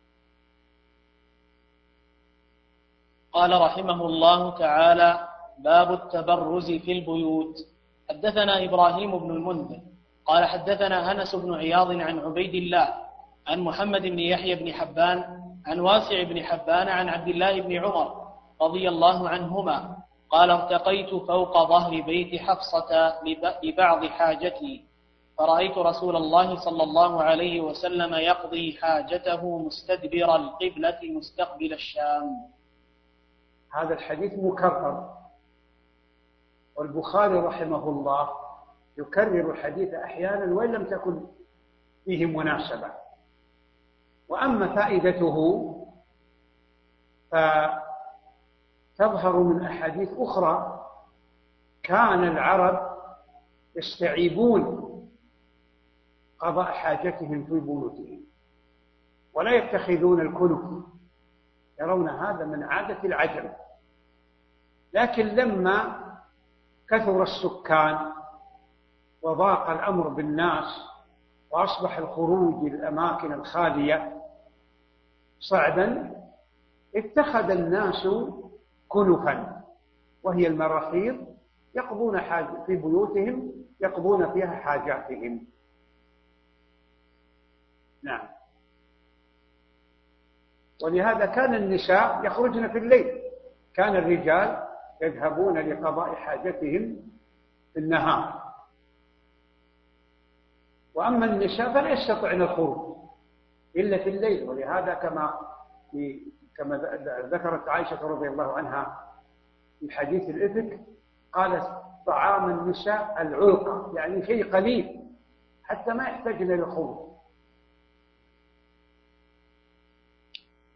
قال رحمه الله تعالى: باب التبرز في البيوت. حدثنا إبراهيم بن المنذر قال حدثنا أنس بن عياض عن عبيد الله عن محمد بن يحيى بن حبان عن واسع بن حبان عن عبد الله بن عمر رضي الله عنهما قال: ارتقيت فوق ظهر بيت حفصة لبعض حاجتي، فرأيت رسول الله صلى الله عليه وسلم يقضي حاجته مستدبر القبلة مستقبل الشام. هذا الحديث مكرر، والبخاري رحمه الله يكرر الحديث أحيانا وإن لم تكن فيه مناسبة. وأما فائدته فتظهر من أحاديث أخرى. كان العرب يستعيبون قضاء حاجتهم في بيوتهم ولا يتخذون الكنف، يرون هذا من عادة العجم. لكن لما كثر السكان وضاق الأمر بالناس وأصبح الخروج للأماكن الخالية صعبا، اتخذ الناس كنفا وهي المراحيض يقضون حاجة في بيوتهم، يقضون فيها حاجاتهم. نعم. ولهذا كان النساء يخرجن في الليل، كان الرجال يذهبون لقضاء حاجتهم في النهار، وأما النساء فلا يستطيعن الخروج إلا في الليل. ولهذا كما كما ذكرت عائشة رضي الله عنها في حديث الإفك، قالت: طعام النساء العلقة، يعني شيء قليل حتى ما يحتاجن للخروج.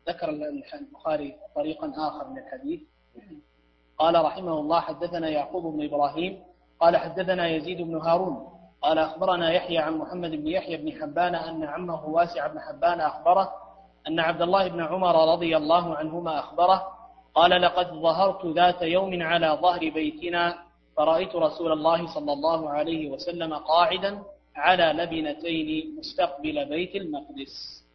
ذكر البخاري طريقا آخر من الحديث. قال رحمه الله: حدثنا يعقوب بن إبراهيم قال حدثنا يزيد بن هارون قال أخبرنا يحيى عن محمد بن يحيى بن حبان أن عمه واسع بن حبان أخبره أن عبد الله بن عمر رضي الله عنهما أخبره قال: لقد ظهرت ذات يوم على ظهر بيتنا فرأيت رسول الله صلى الله عليه وسلم قاعدا على لبنتين مستقبل بيت المقدس.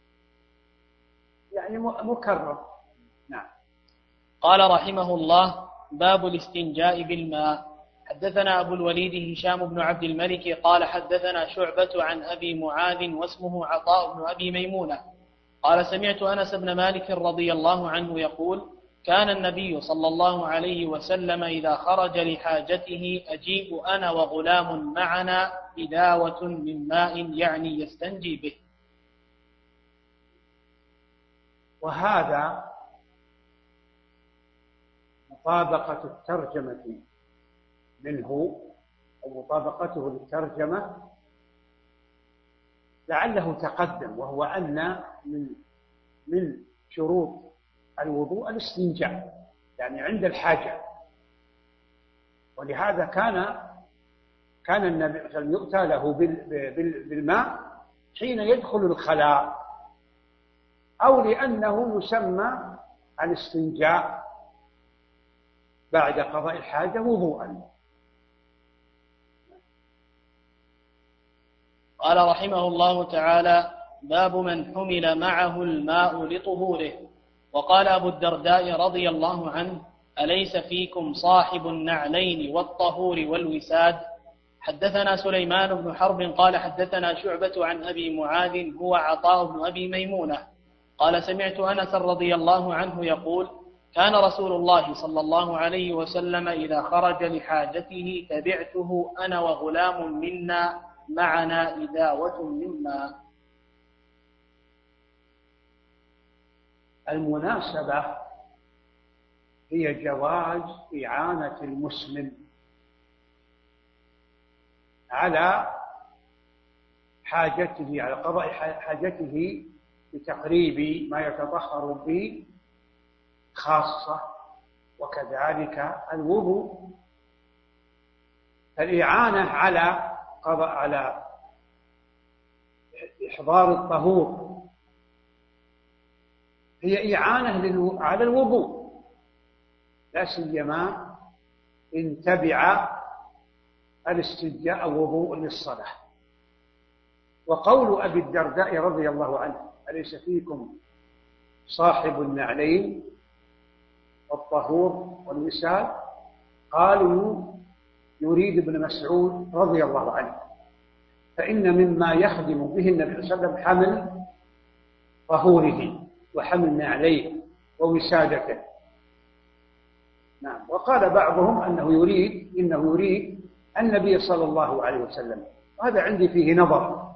يعني مكرر. نعم. قال رحمه الله: باب الاستنجاء بالماء. حدثنا أبو الوليد هشام بن عبد الملك قال حدثنا شعبة عن أبي معاذ واسمه عطاء بن أبي ميمونة قال: سمعت أنس بن مالك رضي الله عنه يقول: كان النبي صلى الله عليه وسلم إذا خرج لحاجته أجيب أنا وغلام معنا إداوة من ماء يعني يستنجي به. وهذا مطابقة الترجمة منه أو مطابقته للترجمة لعله تقدم، وهو أن من من شروط الوضوء الاستنجاء، يعني عند الحاجة. ولهذا كان كان النبي صلى الله عليه وسلم يؤتى له بالماء حين يدخل الخلاء، أو لأنه يسمى الاستنجاء بعد قضاء الحاجة وضوءا. قال رحمه الله تعالى: باب من حمل معه الماء لطهوره. وقال أبو الدرداء رضي الله عنه: أليس فيكم صاحب النعلين والطهور والوساد؟ حدثنا سليمان بن حرب قال حدثنا شعبة عن أبي معاذ هو عطاء بن أبي ميمونة قال: سمعت أنس رضي الله عنه يقول: كان رسول الله صلى الله عليه وسلم إذا خرج لحاجته تبعته أنا وغلام منا معنا إداوة من ماء. المناسبة هي جواز إعانة المسلم على حاجته، على قضاء حاجته بتقريب ما يتطهر به خاصة، وكذلك الوضوء. الإعانة على قضاء على إحضار الطهور هي إعانة على الوضوء، لا سيما إن تبع الاستنجاء وضوء للصلاة. وقول أبي الدرداء رضي الله عنه: أليس فيكم صاحب النعلين والطهور والوساد؟ قالوا يريد ابن مسعود رضي الله عنه، فإن مما يخدم به النبي صلى الله عليه وسلم حمل طهوره وحمل نعليه ووسادته. نعم. وقال بعضهم أنه يريد إنه يريد النبي صلى الله عليه وسلم، وهذا عندي فيه نظر.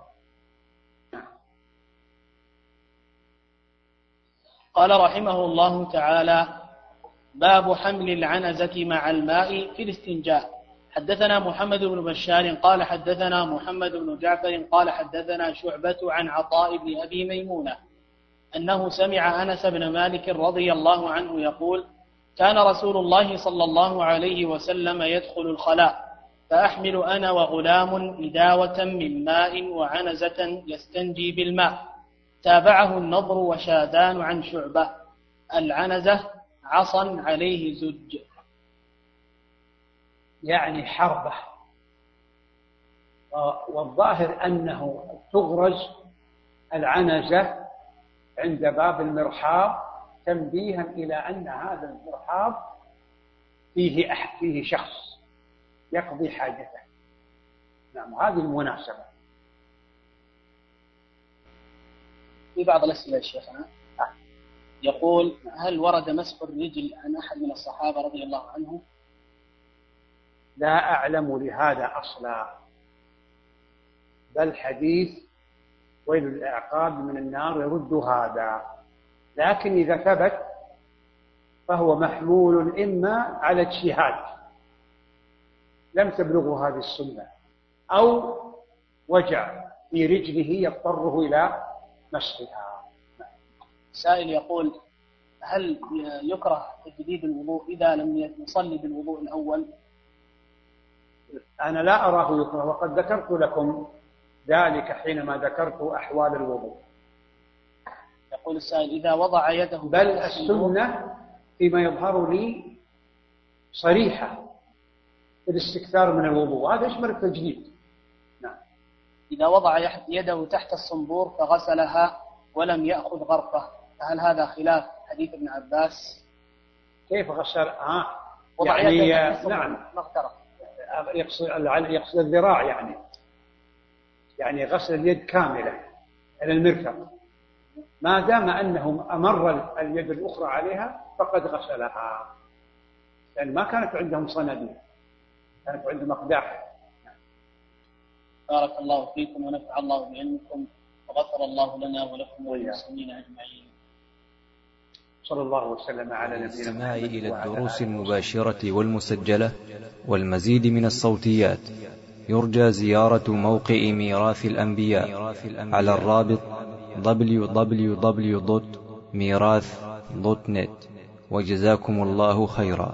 قال رحمه الله تعالى: باب حمل العنزة مع الماء في الاستنجاء. حدثنا محمد بن بشار قال حدثنا محمد بن جعفر قال حدثنا شعبة عن عطاء بن أبي ميمونة أنه سمع أنس بن مالك رضي الله عنه يقول: كان رسول الله صلى الله عليه وسلم يدخل الخلاء فأحمل أنا وغلام إداوة من ماء وعنزة يستنجي بالماء. تابعه النضر وشادان عن شعبة. العنزة عصا عليه زج، يعني حربة، والظاهر أنه تغرز العنزة عند باب المرحاض تنبيها إلى أن هذا المرحاض فيه أحد فيه شخص يقضي حاجته. نعم، هذه المناسبة. في بعض الأسئلة يا شيخنا يقول: هل ورد مسح الرجل عن أحد من الصحابة رضي الله عنه؟ لا أعلم لهذا أصلا، بل حديث ويل الأعقاب من النار يرد هذا، لكن إذا ثبت فهو محمول إما على اجتهاد لم تبلغه هذه السنة، أو وجع في رجله يضطره إلى مسحها. سائل يقول: هل يكره تجديد الوضوء إذا لم يصلي بالوضوء الأول؟ أنا لا أراه يكره، وقد ذكرت لكم ذلك حينما ذكرت أحوال الوضوء. يقول السائل: إذا وضع يده بل السنة فيما يظهر لي صريحة الاستكثار من الوضوء، هذا يشمل التجديد. نعم. إذا وضع يده تحت الصنبور فغسلها ولم يأخذ غرفة، فهل هذا خلاف حديث ابن عباس؟ كيف غسل؟ آه. وضع يعني يده تحت نعم، مغترف. يقصد يقصد الذراع، يعني يعني غسل اليد كاملة إلى المرفق، ما دام أنه أمر اليد الأخرى عليها فقد غسلها، لأن يعني ما كانت عندهم صناديق، كانت عندهم أقداح. بارك الله فيكم ونفع الله بعلمكم، وغفر الله لنا ولكم وللمسلمين أجمعين. صلى الله وسلم على نبينا الاستماع محمد إلى وعلى الدروس آله المباشرة والمسجلة والمزيد من الصوتيات، يرجى زيارة موقع ميراث الأنبياء على الرابط دبليو دبليو دبليو دوت ميراث دوت نت. وجزاكم الله خيرا.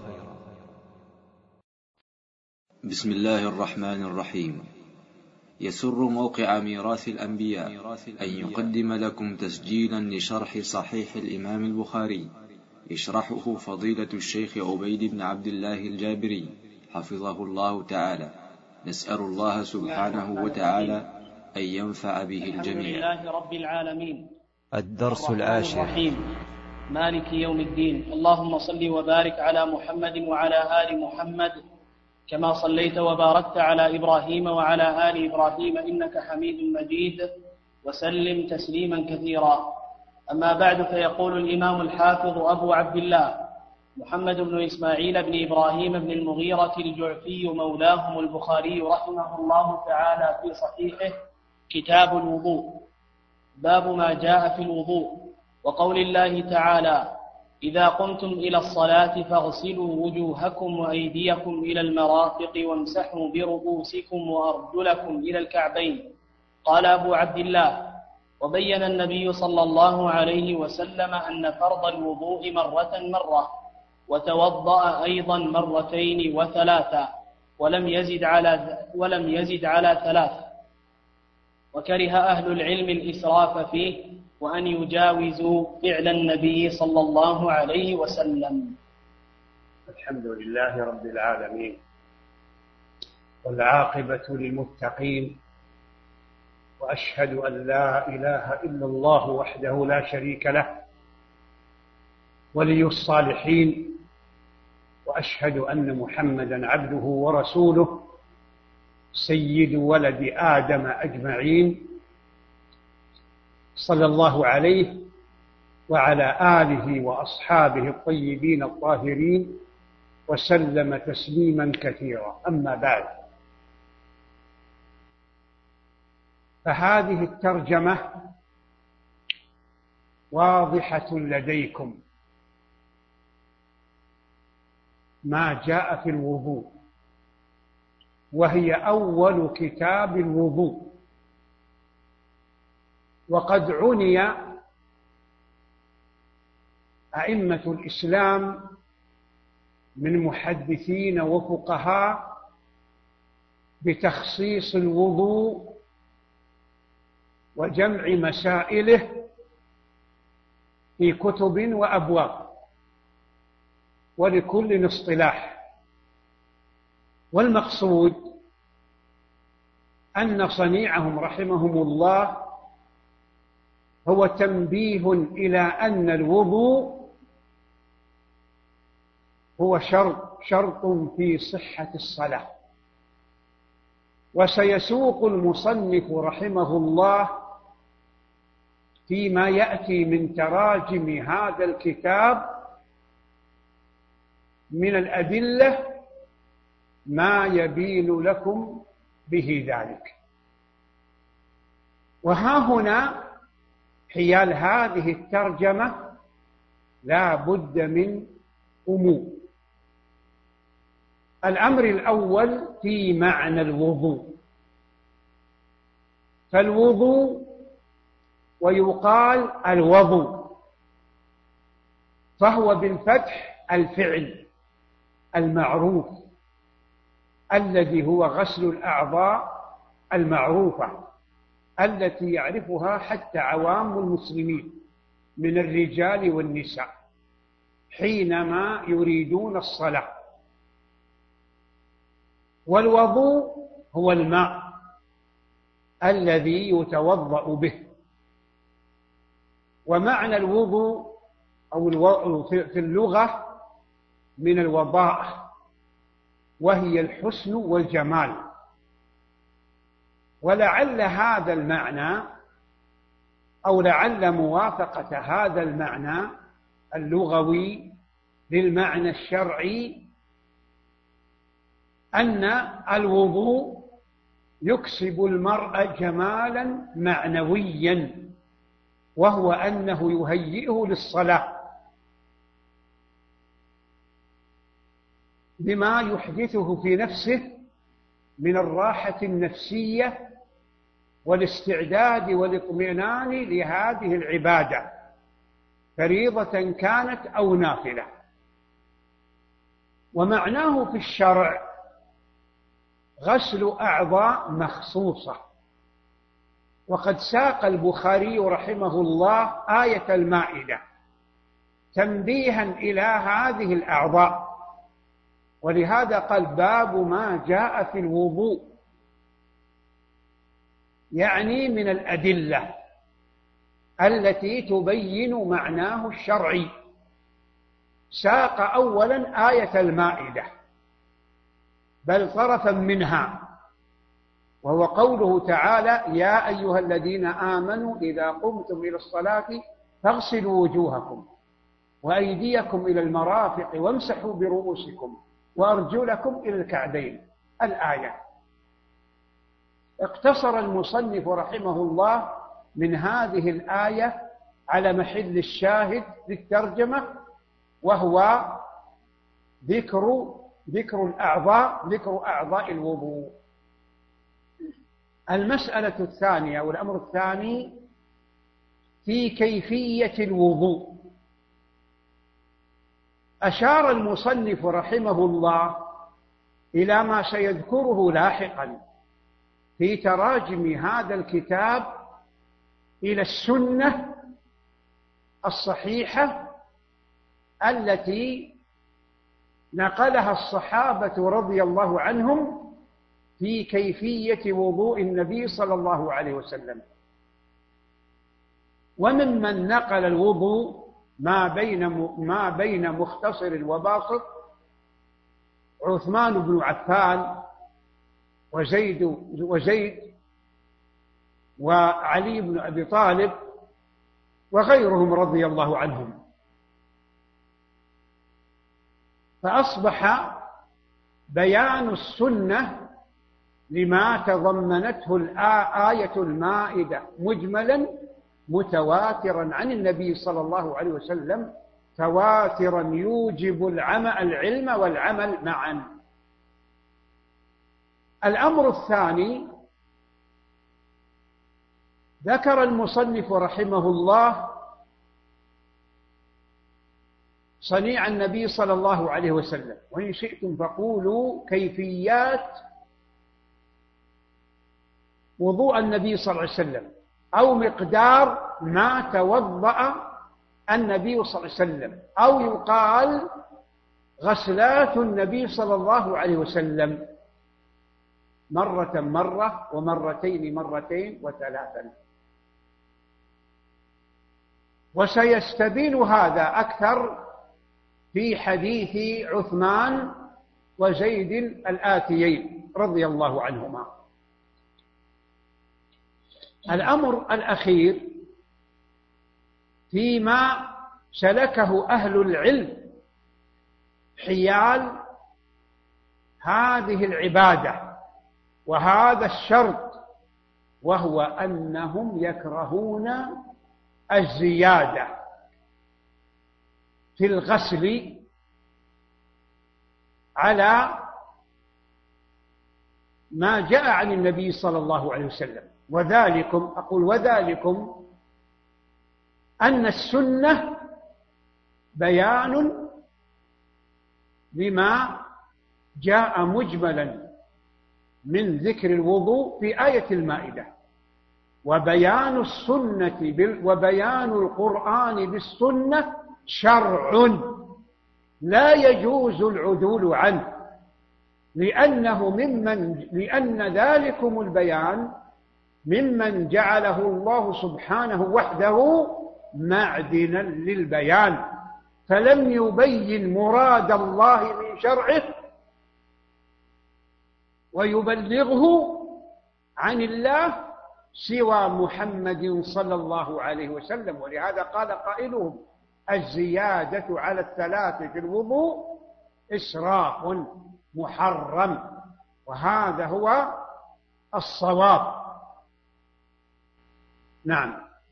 بسم الله الرحمن الرحيم. يسر موقع ميراث الأنبياء أن يقدم لكم تسجيلا لشرح صحيح الإمام البخاري، يشرحه فضيلة الشيخ عبيد بن عبد الله الجابري حفظه الله تعالى. نسأل الله سبحانه وتعالى أن ينفع به الجميع. الحمد لله رب العالمين. الدرس العاشر. الرحيم مالك يوم الدين. اللهم صل وبارك على محمد وعلى آل محمد كما صليت وباركت على إبراهيم وعلى آل إبراهيم إنك حميد مجيد، وسلم تسليما كثيرا. أما بعد، فيقول الإمام الحافظ أبو عبد الله محمد بن إسماعيل بن إبراهيم بن المغيرة الجعفي مولاهم البخاري رحمه الله تعالى في صحيحه: كتاب الوضوء. باب ما جاء في الوضوء، وقول الله تعالى: إذا قمتم إلى الصلاة فاغسلوا وجوهكم وأيديكم إلى المرافق وامسحوا برؤوسكم وأرجلكم إلى الكعبين. قال أبو عبد الله: وبين النبي صلى الله عليه وسلم أن فرض الوضوء مرة مرة، وتوضأ أيضا مرتين وثلاثا، ولم يزد على ولم يزد على ثلاث. وكره أهل العلم الإسراف فيه، وأن يجاوزوا فعل النبي صلى الله عليه وسلم. الحمد لله رب العالمين، والعاقبة للمتقين، وأشهد أن لا إله إلا الله وحده لا شريك له ولي الصالحين، وأشهد أن محمدا عبده ورسوله سيد ولد آدم أجمعين، صلى الله عليه وعلى آله وأصحابه الطيبين الطاهرين، وسلم تسليما كثيرا. أما بعد، فهذه الترجمة واضحة لديكم، ما جاء في الوضوء، وهي أول كتاب الوضوء. وقد عني أئمة الإسلام من محدثين وفقهاء بتخصيص الوضوء وجمع مسائله في كتب وأبواب، ولكل اصطلاح. والمقصود أن صنيعهم رحمهم الله هو تنبيه إلى أن الوضوء هو شرط شرط في صحة الصلاة. وسيسوق المصنف رحمه الله فيما يأتي من تراجم هذا الكتاب من الأدلة ما يبين لكم به ذلك. وها هنا حيال هذه الترجمة لا بد من أمور. الأمر الأول في معنى الوضوء. فالوضوء ويقال الوضوء فهو بالفتح الفعل المعروف الذي هو غسل الأعضاء المعروفة التي يعرفها حتى عوام المسلمين من الرجال والنساء حينما يريدون الصلاة. والوضوء هو الماء الذي يتوضأ به. ومعنى الوضوء أو في اللغة من الوضاء، وهي الحسن والجمال. ولعل هذا المعنى أو لعل موافقة هذا المعنى اللغوي للمعنى الشرعي أن الوضوء يكسب المرء جمالا معنويا، وهو أنه يهيئه للصلاة بما يحدثه في نفسه من الراحة النفسية والاستعداد والاطمئنان لهذه العبادة، فريضة كانت أو نافلة. ومعناه في الشرع غسل أعضاء مخصوصة. وقد ساق البخاري رحمه الله آية المائدة تنبيها إلى هذه الأعضاء، ولهذا قال باب ما جاء في الوضوء، يعني من الأدلة التي تبين معناه الشرعي. ساق أولا آية المائدة بل طرفا منها، وهو قوله تعالى يا أيها الذين آمنوا إذا قمتم إلى الصلاة فاغسلوا وجوهكم وأيديكم إلى المرافق وامسحوا برؤوسكم وأرجلكم إلى الكعبين. الآية اقتصر المصنف رحمه الله من هذه الآية على محل الشاهد للترجمة، وهو ذكر ذكر الأعضاء ذكر أعضاء الوضوء. المسألة الثانية والأمر الثاني في كيفية الوضوء. أشار المصنف رحمه الله إلى ما سيذكره لاحقا في تراجم هذا الكتاب إلى السنة الصحيحة التي نقلها الصحابة رضي الله عنهم في كيفية وضوء النبي صلى الله عليه وسلم. وممن نقل الوضوء ما بين ما بين مختصر وباسط عثمان بن عفان وزيد وزيد وعلي بن أبي طالب وغيرهم رضي الله عنهم. فأصبح بيان السنة لما تضمنته آية المائدة مجملا متواترا عن النبي صلى الله عليه وسلم تواترا يوجب العمل العلم والعمل معا. الأمر الثاني ذكر المصنف رحمه الله صنيع النبي صلى الله عليه وسلم، وإن شئتم فقولوا كيفيات وضوء النبي صلى الله عليه وسلم أو مقدار ما توضأ النبي صلى الله عليه وسلم، أو يقال غسلات النبي صلى الله عليه وسلم مرة مرة ومرتين مرتين وثلاثا. وسيستبين هذا أكثر في حديث عثمان وزيد الآتيين رضي الله عنهما. الأمر الأخير فيما سلكه أهل العلم حيال هذه العبادة وهذا الشرط، وهو أنهم يكرهون الزيادة في الغسل على ما جاء عن النبي صلى الله عليه وسلم. وذلكم أقول وذلكم أن السنة بيان لما جاء مجملا من ذكر الوضوء في آية المائدة، وبيان السنة بال وبيان القرآن بالسنة شرع لا يجوز العدول عنه، لأنه ممن لأن ذلكم البيان ممن جعله الله سبحانه وحده معدنا للبيان، فلم يبين مراد الله من شرعه ويبلغه عن الله سوى محمد صلى الله عليه وسلم. ولهذا قال قائلهم: الزيادة على الثلاث في الوضوء إسراف محرم، وهذا هو الصواب. نعم.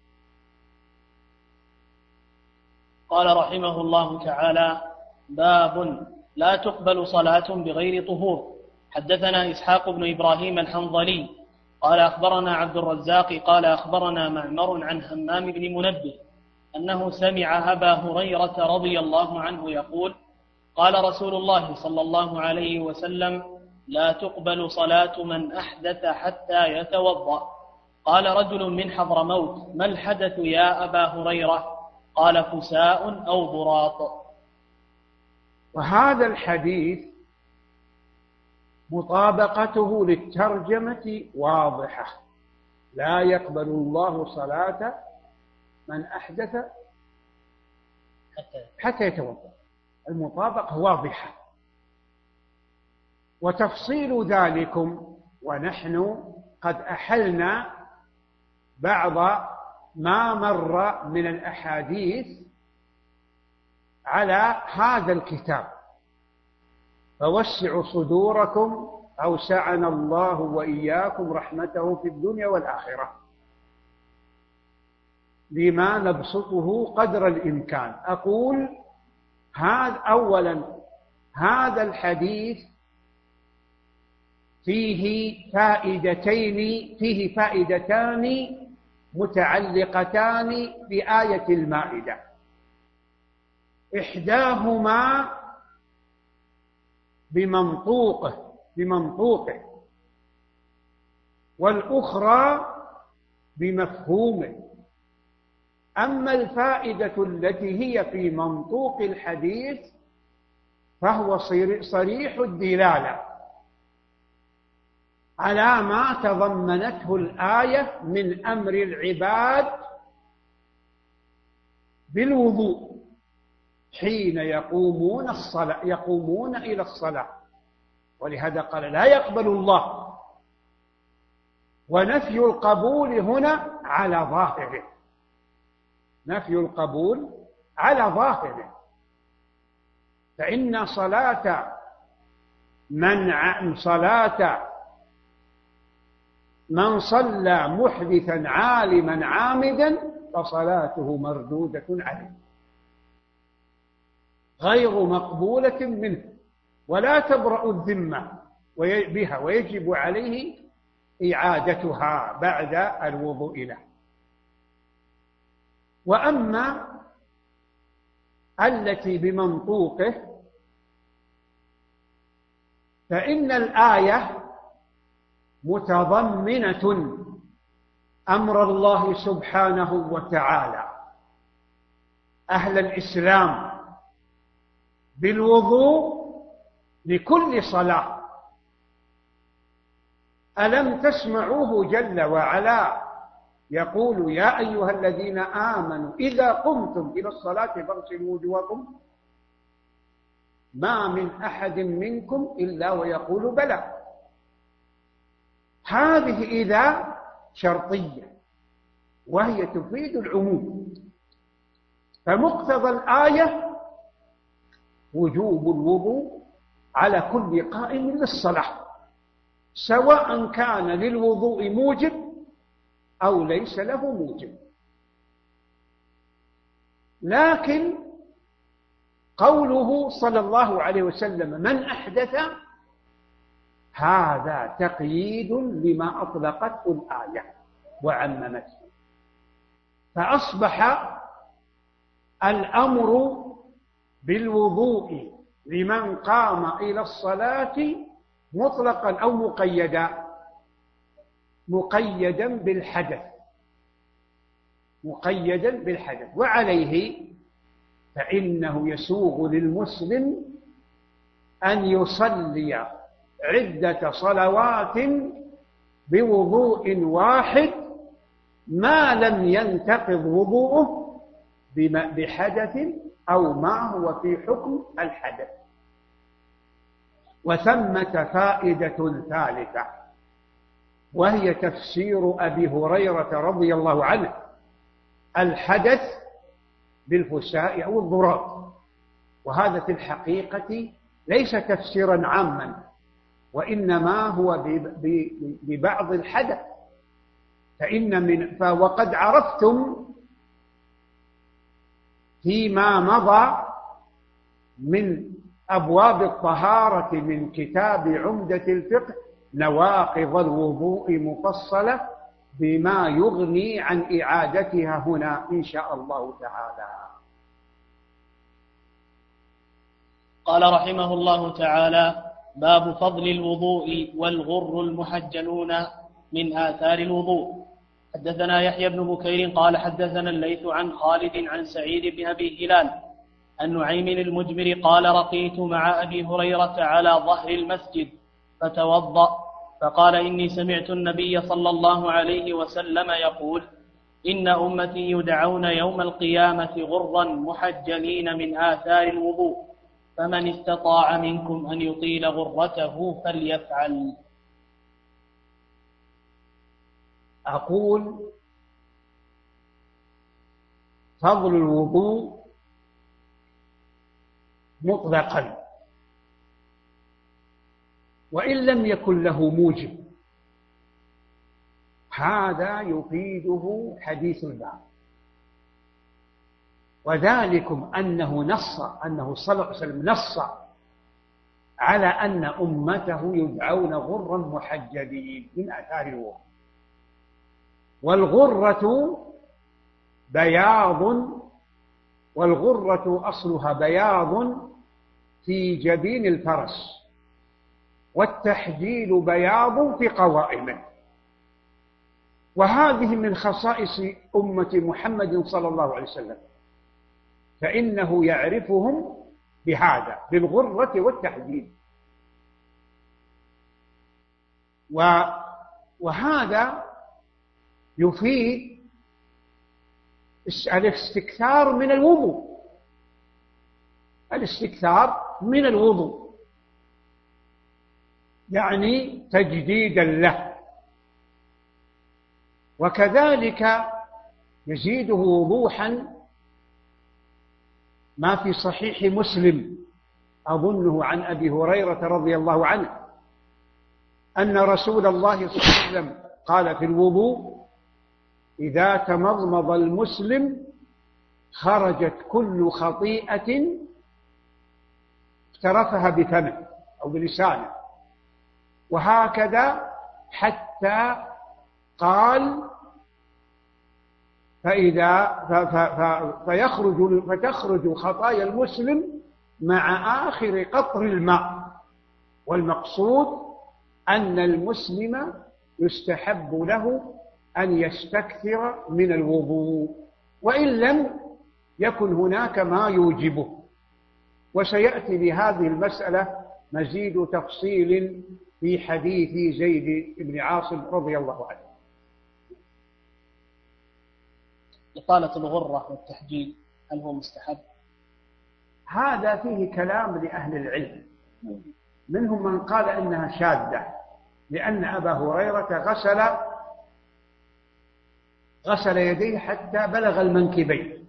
قال رحمه الله تعالى: باب لا تقبل صلاة بغير طهور. حدثنا إسحاق بن إبراهيم الحنظلي قال أخبرنا عبد الرزاق قال أخبرنا معمر عن همام بن منبه أنه سمع أبا هريرة رضي الله عنه يقول: قال رسول الله صلى الله عليه وسلم: لا تقبل صلاة من أحدث حتى يتوضأ. قال رجل من حضرموت: ما الحدث يا أبا هريرة؟ قال: فساء أو ضراط. وهذا الحديث مطابقته للترجمة واضحة: لا يقبل الله صلاة من أحدث حتى يتوضأ. المطابقة واضحة. وتفصيل ذلكم ونحن قد أحلنا بعض ما مر من الأحاديث على هذا الكتاب، فوسعوا صدوركم أوسعنا الله وإياكم رحمته في الدنيا والآخرة، بما نبسطه قدر الإمكان. أقول هذا أولا: هذا الحديث فيه فائدتين فيه فائدتان متعلقتان بآية المائدة، إحداهما بمنطوقه بمنطوقه والأخرى بمفهومه. أما الفائدة التي هي في منطوق الحديث فهو صريح الدلالة على ما تضمنته الآية من أمر العباد بالوضوء حين يقومون الصلاة يقومون إلى الصلاة. ولهذا قال: لا يقبل الله، ونفي القبول هنا على ظاهره، نفي القبول على ظاهره، فإن صلاة من صلاة من صلى محدثا عالما عامدا فصلاته مردودة عليه غير مقبولة منه، ولا تبرأ الذمة بها، ويجب عليه إعادتها بعد الوضوء له. وأما التي بمنطوقه فإن الآية متضمنة أمر الله سبحانه وتعالى أهل الإسلام بالوضوء لكل صلاة. ألم تسمعوه جل وعلا يقول: يا أيها الذين آمنوا إذا قمتم إلى الصلاة فاغسلوا وجوهكم ما من أحد منكم إلا ويقول بلى. هذه إذا شرطية وهي تفيد العموم، فمقتضى الآية وجوب الوضوء على كل قائم للصلاة، سواء كان للوضوء موجب أو ليس له موجب. لكن قوله صلى الله عليه وسلم: من أحدث، هذا تقييد لما أطلقته الآية وعممته، فأصبح الأمر بالوضوء لمن قام إلى الصلاة مطلقا أو مقيدا؟ مقيدا بالحدث، مقيدا بالحدث. وعليه فإنه يسوغ للمسلم أن يصلي عدة صلوات بوضوء واحد ما لم ينتقض وضوءه بحدث أو ما هو في حكم الحدث. وثمة فائدة ثالثة، وهي تفسير أبي هريرة رضي الله عنه الحدث بالفساء أو الضراب. وهذا في الحقيقة ليس تفسيرا عاما، وإنما هو ببعض الحدث. فإن من وقد عرفتم فيما مضى من أبواب الطهارة من كتاب عمدة الفقه نواقض الوضوء مفصلة بما يغني عن إعادتها هنا إن شاء الله تعالى. قال رحمه الله تعالى: باب فضل الوضوء والغر المحجلون من آثار الوضوء. حدثنا يحيى بن بكير قال حدثنا الليث عن خالد عن سعيد بن أبي هلال عن نعيم المجمر قال: رقيت مع أبي هريرة على ظهر المسجد فتوضأ فقال: إني سمعت النبي صلى الله عليه وسلم يقول: إن أمتي يدعون يوم القيامة غرا محجلين من آثار الوضوء، فمن استطاع منكم أن يطيل غرته فليفعل. أقول: فضل الوضوء مطلقا وإن لم يكن له موجب، هذا يفيده حديث الباب، وذلكم أنه نص أنه صلى الله عليه وسلم نص على أن أمته يدعون غرا محجلين من آثار الوضوء. والغرة بياض، والغرة أصلها بياض في جبين الفرس، والتحجيل بياض في قوائمه. وهذه من خصائص أمة محمد صلى الله عليه وسلم، فإنه يعرفهم بهذا، بالغرة والتحجيل. وهذا يفيد الاستكثار من الوضوء، الاستكثار من الوضوء يعني تجديدا له. وكذلك يزيده وضوحا ما في صحيح مسلم أظنه عن أبي هريرة رضي الله عنه أن رسول الله صلى الله عليه وسلم قال في الوضوء: إذا تمضمض المسلم خرجت كل خطيئة اقترفها بفمه أو بلسانه، وهكذا حتى قال: فإذا فيخرج فتخرج خطايا المسلم مع آخر قطر الماء. والمقصود أن المسلم يستحب له أن يستكثر من الوضوء وإن لم يكن هناك ما يوجبه. وسيأتي لهذه المسألة مزيد تفصيل في حديث زيد بن عاصم رضي الله عنه. إطالة الغرة والتحجيل هل هو مستحب؟ هذا فيه كلام لأهل العلم، منهم من قال إنها شاذة، لأن أبا هريرة غسل غسل يديه حتى بلغ المنكبين،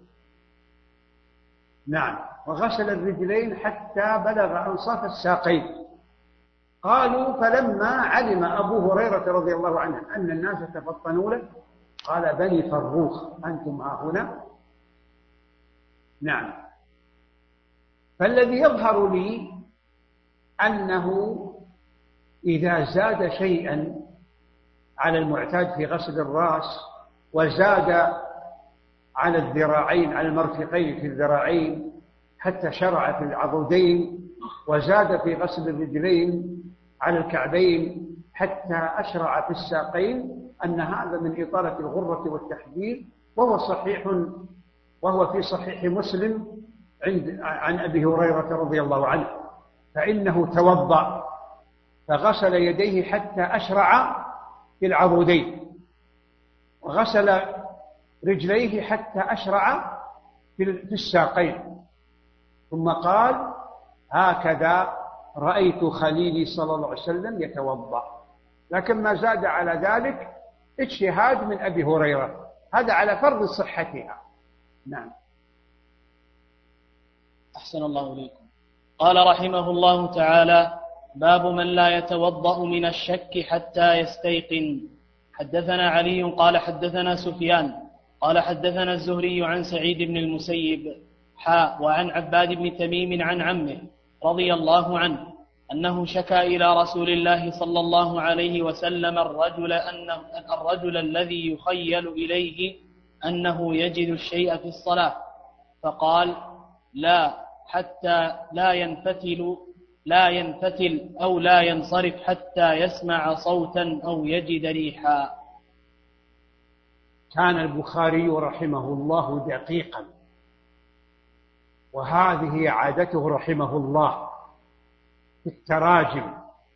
نعم، وغسل الرجلين حتى بلغ أنصاف الساقين. قالوا: فلما علم أبو هريرة رضي الله عنه أن الناس تفطنوا له قال: بني فروخ أنتم ها هنا. نعم. فالذي يظهر لي أنه إذا زاد شيئا على المعتاد في غسل الرأس وزاد على الذراعين، على المرفقين في الذراعين، حتى شرع في العضدين، وزاد في غسل الرجلين على الكعبين، حتى أشرع في الساقين، أن هذا من إطالة الغرة والتحذير، وهو صحيح وهو في صحيح مسلم عند عن أبي هريرة رضي الله عنه، فإنه توضأ فغسل يديه حتى أشرع في العضدين، وغسل رجليه حتى أشرع في الساقين، ثم قال: هكذا رأيت خليلي صلى الله عليه وسلم يتوضأ. لكن ما زاد على ذلك اجتهاد من أبي هريرة، هذا على فرض صحتها. نعم. أحسن الله إليكم. قال رحمه الله تعالى: باب من لا يتوضأ من الشك حتى يستيقن. حدثنا علي قال حدثنا سفيان قال حدثنا الزهري عن سعيد بن المسيب حاء وعن عباد بن تميم عن عمه رضي الله عنه أنه شكا إلى رسول الله صلى الله عليه وسلم الرجل, أنه الرجل الذي يخيل إليه أنه يجد الشيء في الصلاة، فقال: لا حتى لا ينفتل لا ينفتل أو لا ينصرف حتى يسمع صوتا أو يجد ريحا. كان البخاري رحمه الله دقيقا، وهذه عادته رحمه الله في التراجم،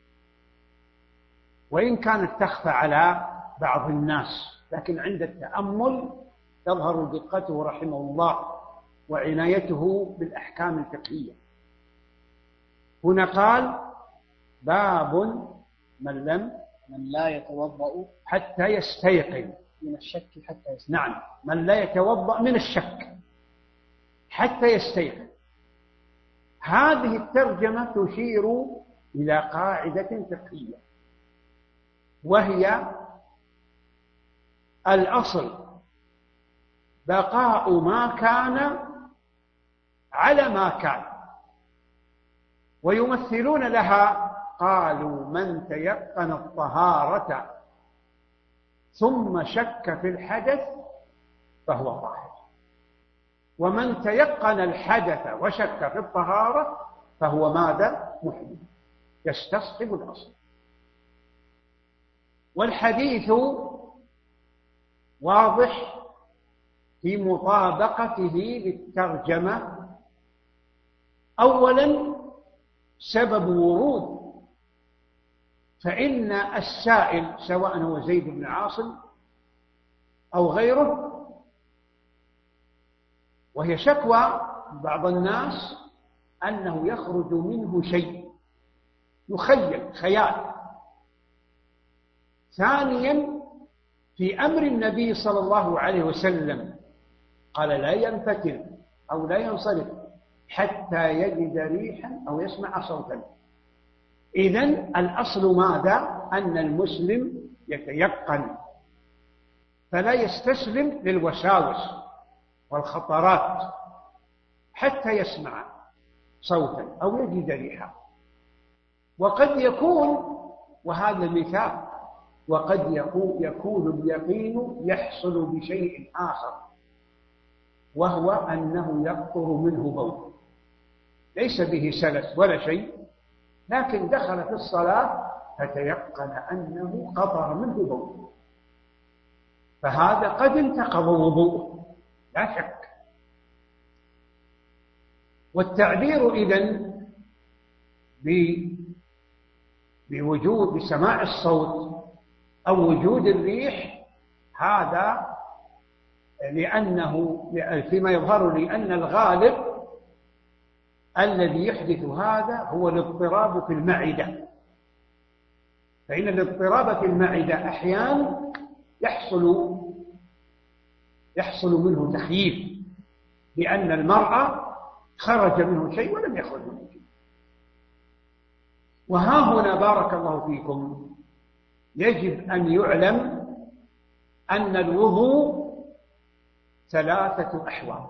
وإن كانت تخفى على بعض الناس، لكن عند التأمل تظهر دقته رحمه الله وعنايته بالأحكام الفقهية. هنا قال: باب من لم من لا يتوضأ حتى يستيقن من الشك حتى يستيقن. نعم، من لا يتوضأ من الشك حتى يستيقن. هذه الترجمة تشير إلى قاعدة فقهية، وهي الأصل بقاء ما كان على ما كان، ويمثلون لها قالوا: من تيقن الطهارة ثم شك في الحدث فهو طاهر، ومن تيقن الحدث وشك في الطهارة فهو ماذا؟ محدث، يستصحب الأصل. والحديث واضح في مطابقته للترجمة. أولا سبب ورود، فإن السائل سواء هو زيد بن عاصم أو غيره، وهي شكوى بعض الناس أنه يخرج منه شيء يخيل خيال. ثانيا في أمر النبي صلى الله عليه وسلم قال: لا ينفتل أو لا ينصرف حتى يجد ريحا أو يسمع صوتا. إذن الأصل ماذا؟ أن المسلم يتيقن، فلا يستسلم للوساوس والخطرات حتى يسمع صوتا أو يجد ريحا. وقد يكون، وهذا مثال، وقد يكون اليقين يحصل بشيء آخر، وهو أنه يقطر منه بول، ليس به سلس ولا شيء، لكن دخل في الصلاة فتيقن أنه قطر منه بول، فهذا قد انتقض وضوءه لا شك. والتعبير إذن بوجود بسماع الصوت أو وجود الريح هذا لأنه فيما يظهر لي أن الغالب الذي يحدث هذا هو الاضطراب في المعدة، فإن الاضطراب في المعدة أحيانا يحصل يحصل منه تخييف، لأن المرأة خرج منه شيء ولم يخرج منه شيء. وها هنا بارك الله فيكم يجب أن يعلم أن الوضوء ثلاثة أحوال،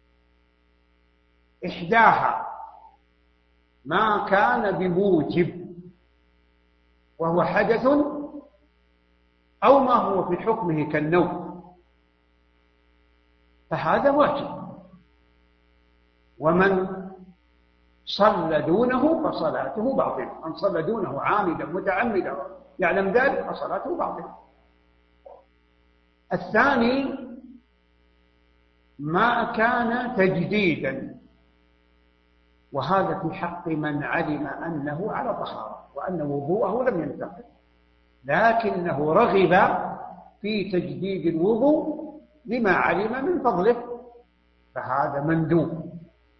إحداها ما كان بموجب وهو حدث أو ما هو في حكمه كالنوم، فهذا واجب. ومن صلى دونه فصلاته باطلة. من صلى دونه عامدا متعمدا يعلم ذلك فصلاته باطلة. الثاني ما كان تجديدا، وهذا في حق من علم أنه على طهارة وأن وضوءه لم ينتقض، لكنه رغب في تجديد الوضوء لما علم من فضله، فهذا مندوب.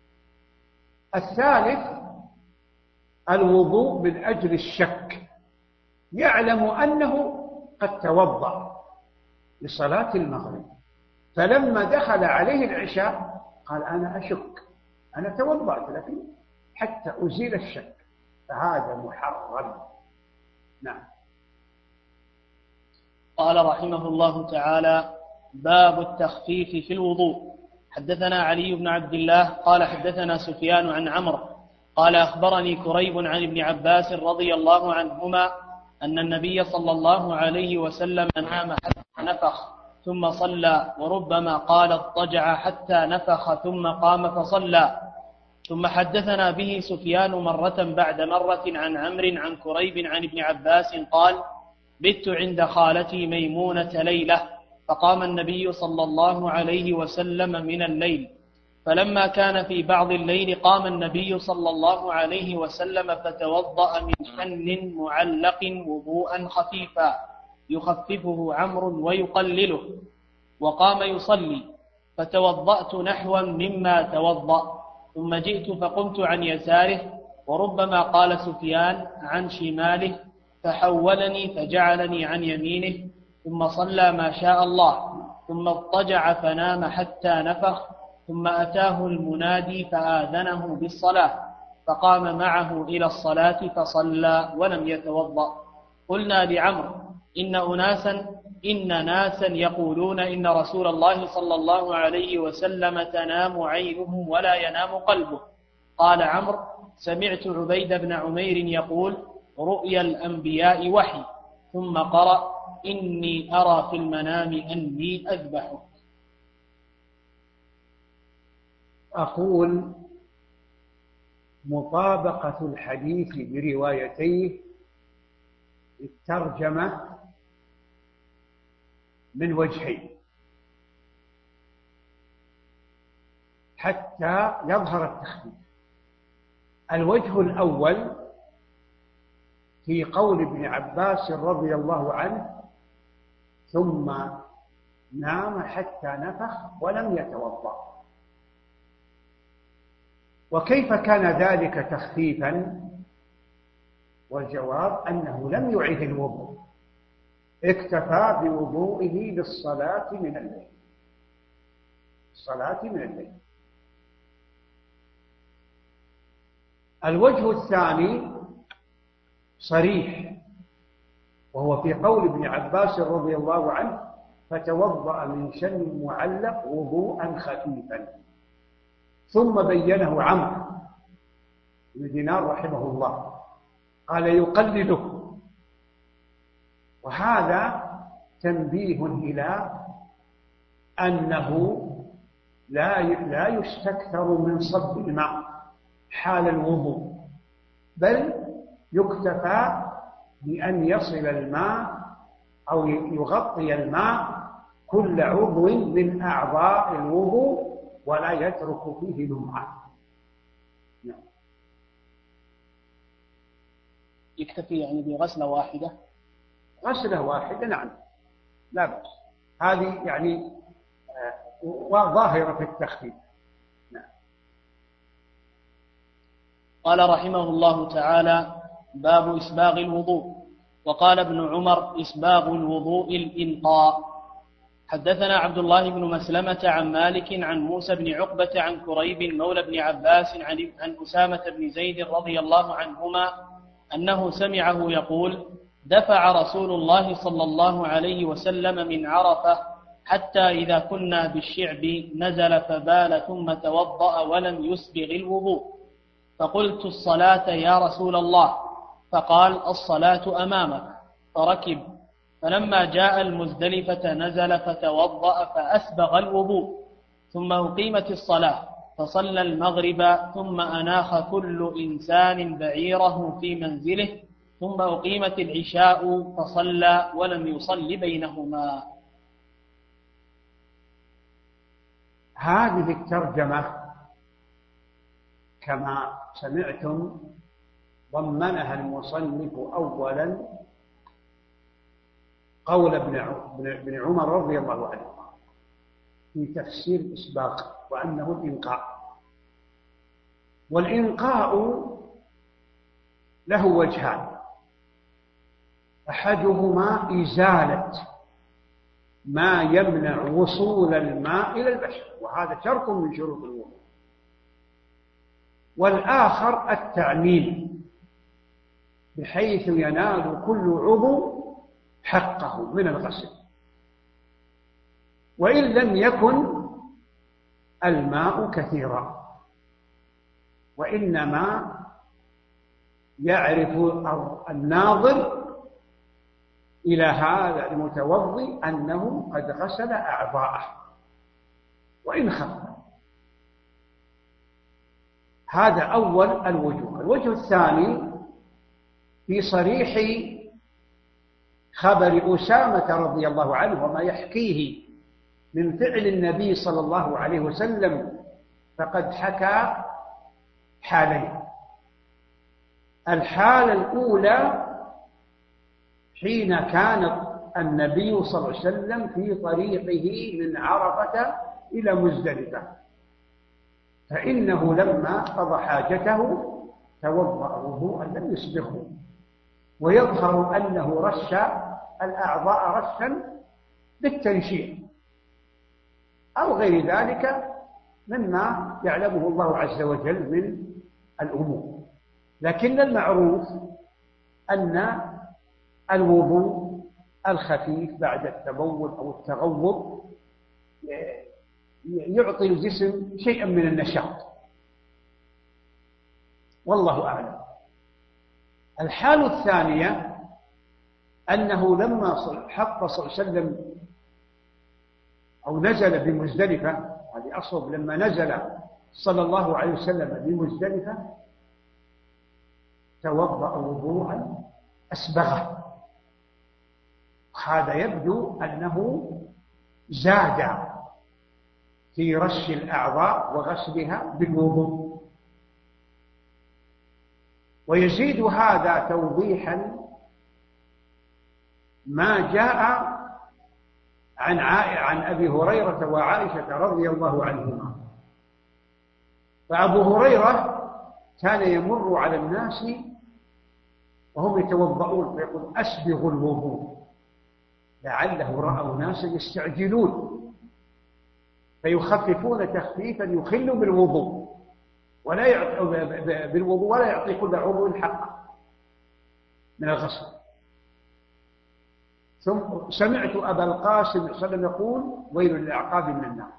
الثالث الوضوء من أجل الشك، يعلم أنه قد توضأ لصلاة المغرب، فلما دخل عليه العشاء قال أنا أشك، أنا توضأت لكن حتى أزيل الشك، فهذا محرم. نعم. قال رحمه الله تعالى: باب التخفيف في الوضوء. حدثنا علي بن عبد الله قال حدثنا سفيان عن عمرو قال أخبرني كريب عن ابن عباس رضي الله عنهما أن النبي صلى الله عليه وسلم نام حتى نفخ ثم صلى، وربما قال اضطجع حتى نفخ ثم قام فصلى. ثم حدثنا به سفيان مرة بعد مرة عن عمرو عن كريب عن ابن عباس قال: بت عند خالتي ميمونة ليلة، فقام النبي صلى الله عليه وسلم من الليل، فلما كان في بعض الليل قام النبي صلى الله عليه وسلم فتوضأ من شن معلق وضوءا خفيفا يخففه عمرو ويقلله، وقام يصلي، فتوضأت نحوا مما توضأ، ثم جئت فقمت عن يساره، وربما قال سفيان عن شماله، فحولني فجعلني عن يمينه، ثم صلى ما شاء الله، ثم اضطجع فنام حتى نفخ، ثم أتاه المنادي فآذنه بالصلاة، فقام معه إلى الصلاة فصلى ولم يتوضأ. قلنا لعمرو: إن أناسا إن ناسا يقولون إن رسول الله صلى الله عليه وسلم تنام عينه ولا ينام قلبه. قال عمرو: سمعت عبيد بن عمير يقول: رؤيا الأنبياء وحي، ثم قرأ: إني أرى في المنام أني أذبحك. أقول: مطابقة الحديث بروايتيه الترجمة من وجهين حتى يظهر التخفيف. الوجه الأول في قول ابن عباس رضي الله عنه: ثم نام حتى نفخ ولم يتوضأ. وكيف كان ذلك تخفيفا؟ والجواب أنه لم يعد الوضوء، اكتفى بوضوئه للصلاة من الليل، الصلاة من الليل. الوجه الثاني صريح، وهو في قول ابن عباس رضي الله عنه: فتوضأ من شن معلق وضوءا خفيفا. ثم بينه عمرو بن دينار رحمه الله، قال: يقلده. وهذا تنبيه إلى أنه لا لا يستكثر من صب الماء حال الوضوء، بل يكتفى بأن يصل الماء أو يغطي الماء كل عضو من أعضاء الوضوء ولا يترك فيه لمعة. نعم. يكتفي يعني بغسلة واحدة؟ غسلة واحدة، نعم، لا بأس. هذه يعني ظاهرة في التخفيف. نعم. قال رحمه الله تعالى: باب إسباغ الوضوء. وقال ابن عمر: إسباغ الوضوء الإنقاء. حدثنا عبد الله بن مسلمة عن مالك عن موسى بن عقبة عن كريب مولى بن عباس عن, عن أسامة بن زيد رضي الله عنهما أنه سمعه يقول: دفع رسول الله صلى الله عليه وسلم من عرفة حتى إذا كنا بالشعب نزل فبال ثم توضأ ولم يسبغ الوضوء، فقلت: الصلاة يا رسول الله؟ فقال: الصلاة أمامك. فركب، فلما جاء المزدلفة نزل فتوضأ فأسبغ الوضوء، ثم أقيمت الصلاة، فصلى المغرب ثم أناخ كل إنسان بعيره في منزله ثم أقيمت العشاء فصلى ولم يصل بينهما. هذه الترجمة كما سمعتم ضمنها المصنف أولا قول ابن عمر رضي الله عنه في تفسير الإسباق وأنه الإنقاء. والإنقاء له وجهان، أحدهما إزالة ما يمنع وصول الماء إلى البشر، وهذا شرط من شروط الوضوء، والآخر التعميم بحيث ينال كل عضو حقه من الغسل، وإن لم يكن الماء كثيرا، وإنما يعرف الناظر إلى هذا المتوضي أنه قد غسل أعضاءه وإن خف. هذا أول الوجوه. الوجه الثاني في صريح خبر أسامة رضي الله عنه وما يحكيه من فعل النبي صلى الله عليه وسلم، فقد حكى حالين. الحالة الأولى حين كان النبي صلى الله عليه وسلم في طريقه من عرفة إلى مزدلفة، فإنه لما قضى حاجته توضأ وضوءا لم يسبقه، ويظهر أنه رش الأعضاء رشا بالتنشيط أو غير ذلك مما يعلمه الله عز وجل من الأمور. لكن المعروف أن الوضوء الخفيف بعد التبول أو التغوط يعطي الجسم شيئا من النشاط، والله أعلم. الحالة الثانية أنه لما حط صلى الله عليه وسلم أو نزل بمزدلفة، هذه أصل، لما نزل صلى الله عليه وسلم بمزدلفة توضأ وضوءا أسبغه. هذا يبدو أنه زاد في رش الأعضاء وغسلها بالوضوء. ويزيد هذا توضيحا ما جاء عن عن أبي هريرة وعائشة رضي الله عنهما. فأبو هريرة كان يمر على الناس وهم يتوضؤون فيقول أسبغوا الوضوء، لعله رأوا ناسا يستعجلون فيخففون تخفيفا يخل بالوضوء ولا يعطي بالوضوء ولا يعطي كل عضو حقه من الغسل. ثم سمعت أبا القاسم صلى الله عليه وسلم يقول ويل للأعقاب من النار.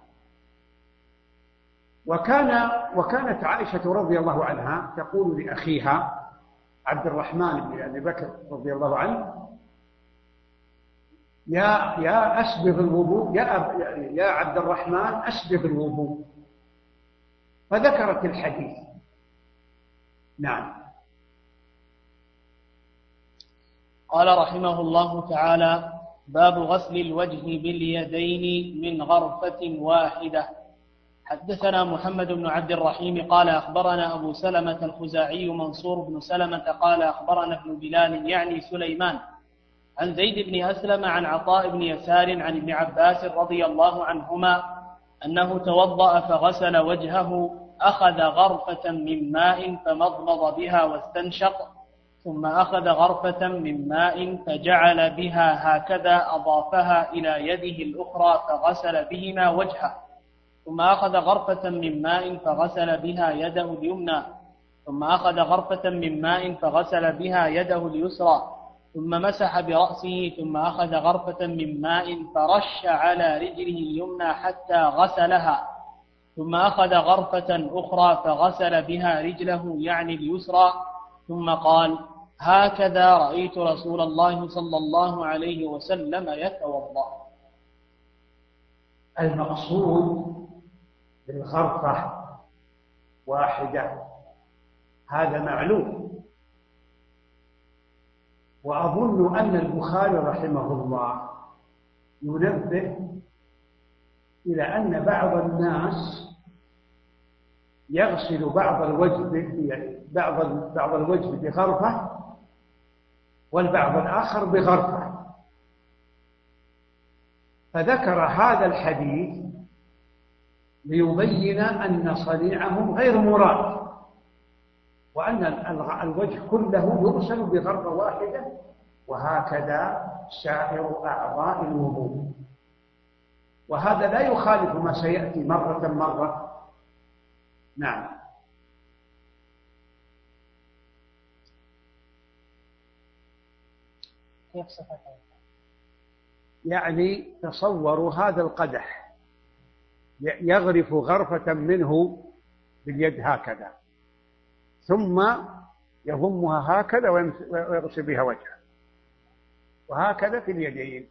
وكان وكانت عائشة رضي الله عنها تقول لأخيها عبد الرحمن بن أبي بكر رضي الله عنه يا يا أسبغ الوضوء، يا يا عبد الرحمن أسبغ الوضوء، فذكرت الحديث. نعم. قال رحمه الله تعالى: باب غسل الوجه باليدين من غرفة واحدة. حدثنا محمد بن عبد الرحيم قال أخبرنا أبو سلمة الخزاعي منصور بن سلمة قال أخبرنا ابن بلال يعني سليمان عن زيد بن أسلم عن عطاء بن يسار عن ابن عباس رضي الله عنهما أنه توضأ فغسل وجهه، أخذ غرفة من ماء فمضمض بها واستنشق، ثم أخذ غرفة من ماء فجعل بها هكذا أضافها إلى يده الأخرى فغسل بهما وجهه، ثم أخذ غرفة من ماء فغسل بها يده اليمنى، ثم أخذ غرفة من ماء فغسل بها يده اليسرى، ثم مسح برأسه، ثم أخذ غرفة من ماء فرش على رجله اليمنى حتى غسلها، ثم أخذ غرفة أخرى فغسل بها رجله يعني اليسرى، ثم قال: هكذا رأيت رسول الله صلى الله عليه وسلم يتوضأ. المقصود بالغرفة واحدة، هذا معلوم. وأظن أن البخاري رحمه الله ينبه إلى أن بعض الناس يغسل بعض الوجه بعض بعض الوجه بغرفة والبعض الآخر بغرفة، فذكر هذا الحديث ليبين أن صنيعهم غير مراد، وأن الوجه كله يغسل بغرفة واحدة، وهكذا سائر أعضاء الوضوء. وهذا لا يخالف ما سيأتي مرة مرة. نعم. كيف صفتها؟ يعني تصوروا هذا القدح يغرف غرفة منه باليد هكذا، ثم يضمها هكذا ويغسل بها وجهه، وهكذا في اليدين.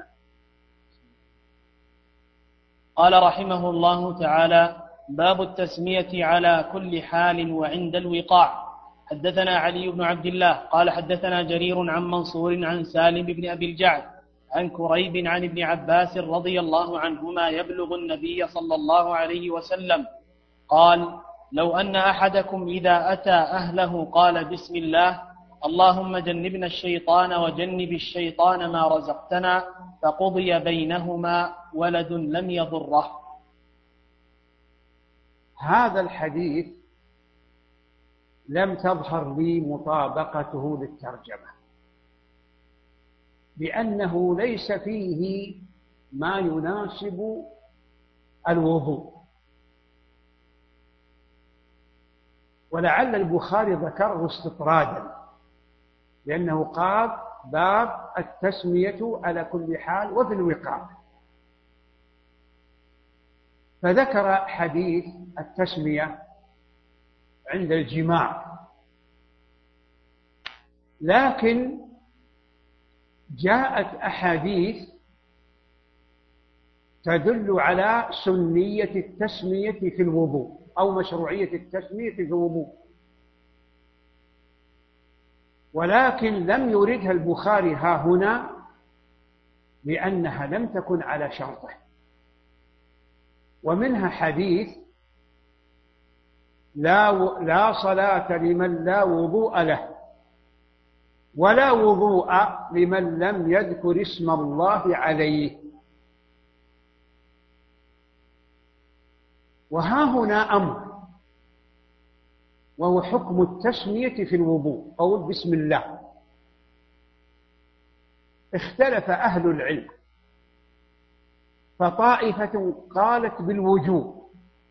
قال رحمه الله تعالى: باب التسمية على كل حال وعند الوقاع. حدثنا علي بن عبد الله قال حدثنا جرير عن منصور عن سالم بن أبي الجعد عن كريب عن ابن عباس رضي الله عنهما يبلغ النبي صلى الله عليه وسلم قال: لو أن أحدكم إذا أتى أهله قال: بسم الله، اللهم جنبنا الشيطان وجنب الشيطان ما رزقتنا، فقضي بينهما ولد لم يضره. هذا الحديث لم تظهر لي مطابقته للترجمة، لأنه ليس فيه ما يناسب الوضوء، ولعل البخاري ذكره استطرادا، لأنه قال: باب التسمية على كل حال وفي الوقاع، فذكر حديث التسمية عند الجماع. لكن جاءت أحاديث تدل على سنية التسمية في الوضوء أو مشروعية التسمية في الوضوء، ولكن لم يردها البخاري ها هنا لأنها لم تكن على شرطه. ومنها حديث: لا لا صلاة لمن لا وضوء له، ولا وضوء لمن لم يذكر اسم الله عليه. وها هنا أمر، وهو حكم التسمية في الوضوء، قول بسم الله. اختلف أهل العلم، فطائفة قالت بالوجوب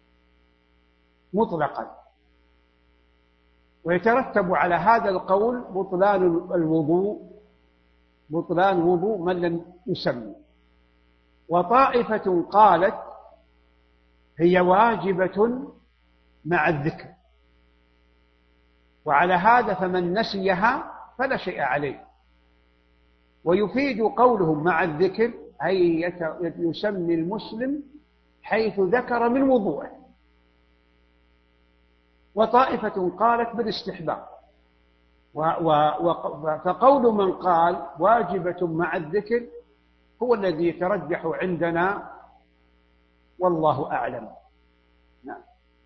مطلقا، ويترتب على هذا القول بطلان الوضوء بطلان وضوء من لم يسمي. وطائفة قالت هي واجبة مع الذكر، وعلى هذا فمن نسيها فلا شيء عليه. ويفيد قولهم مع الذكر أي يسمي المسلم حيث ذكر من وضوءه. وطائفة قالت بالاستحباب، فقول من قال واجبة مع الذكر هو الذي يترجح عندنا، والله أعلم. نعم.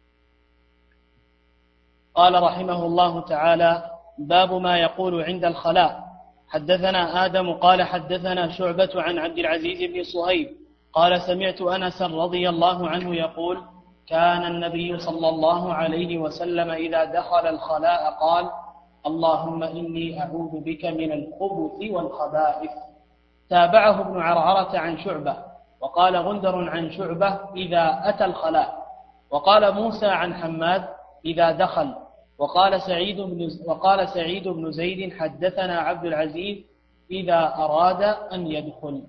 قال رحمه الله تعالى: باب ما يقول عند الخلاء. حدثنا آدم قال حدثنا شعبة عن عبد العزيز بن صهيب قال: سمعت أنسا رضي الله عنه يقول: كان النبي صلى الله عليه وسلم إذا دخل الخلاء قال: اللهم إني أعوذ بك من الخبث والخبائث. تابعه ابن عرعرة عن شعبة، وقال غندر عن شعبة: إذا أتى الخلاء. وقال موسى عن حماد: إذا دخل. وقال سعيد بن وقال سعيد بن زيد: حدثنا عبد العزيز: إذا أراد أن يدخل.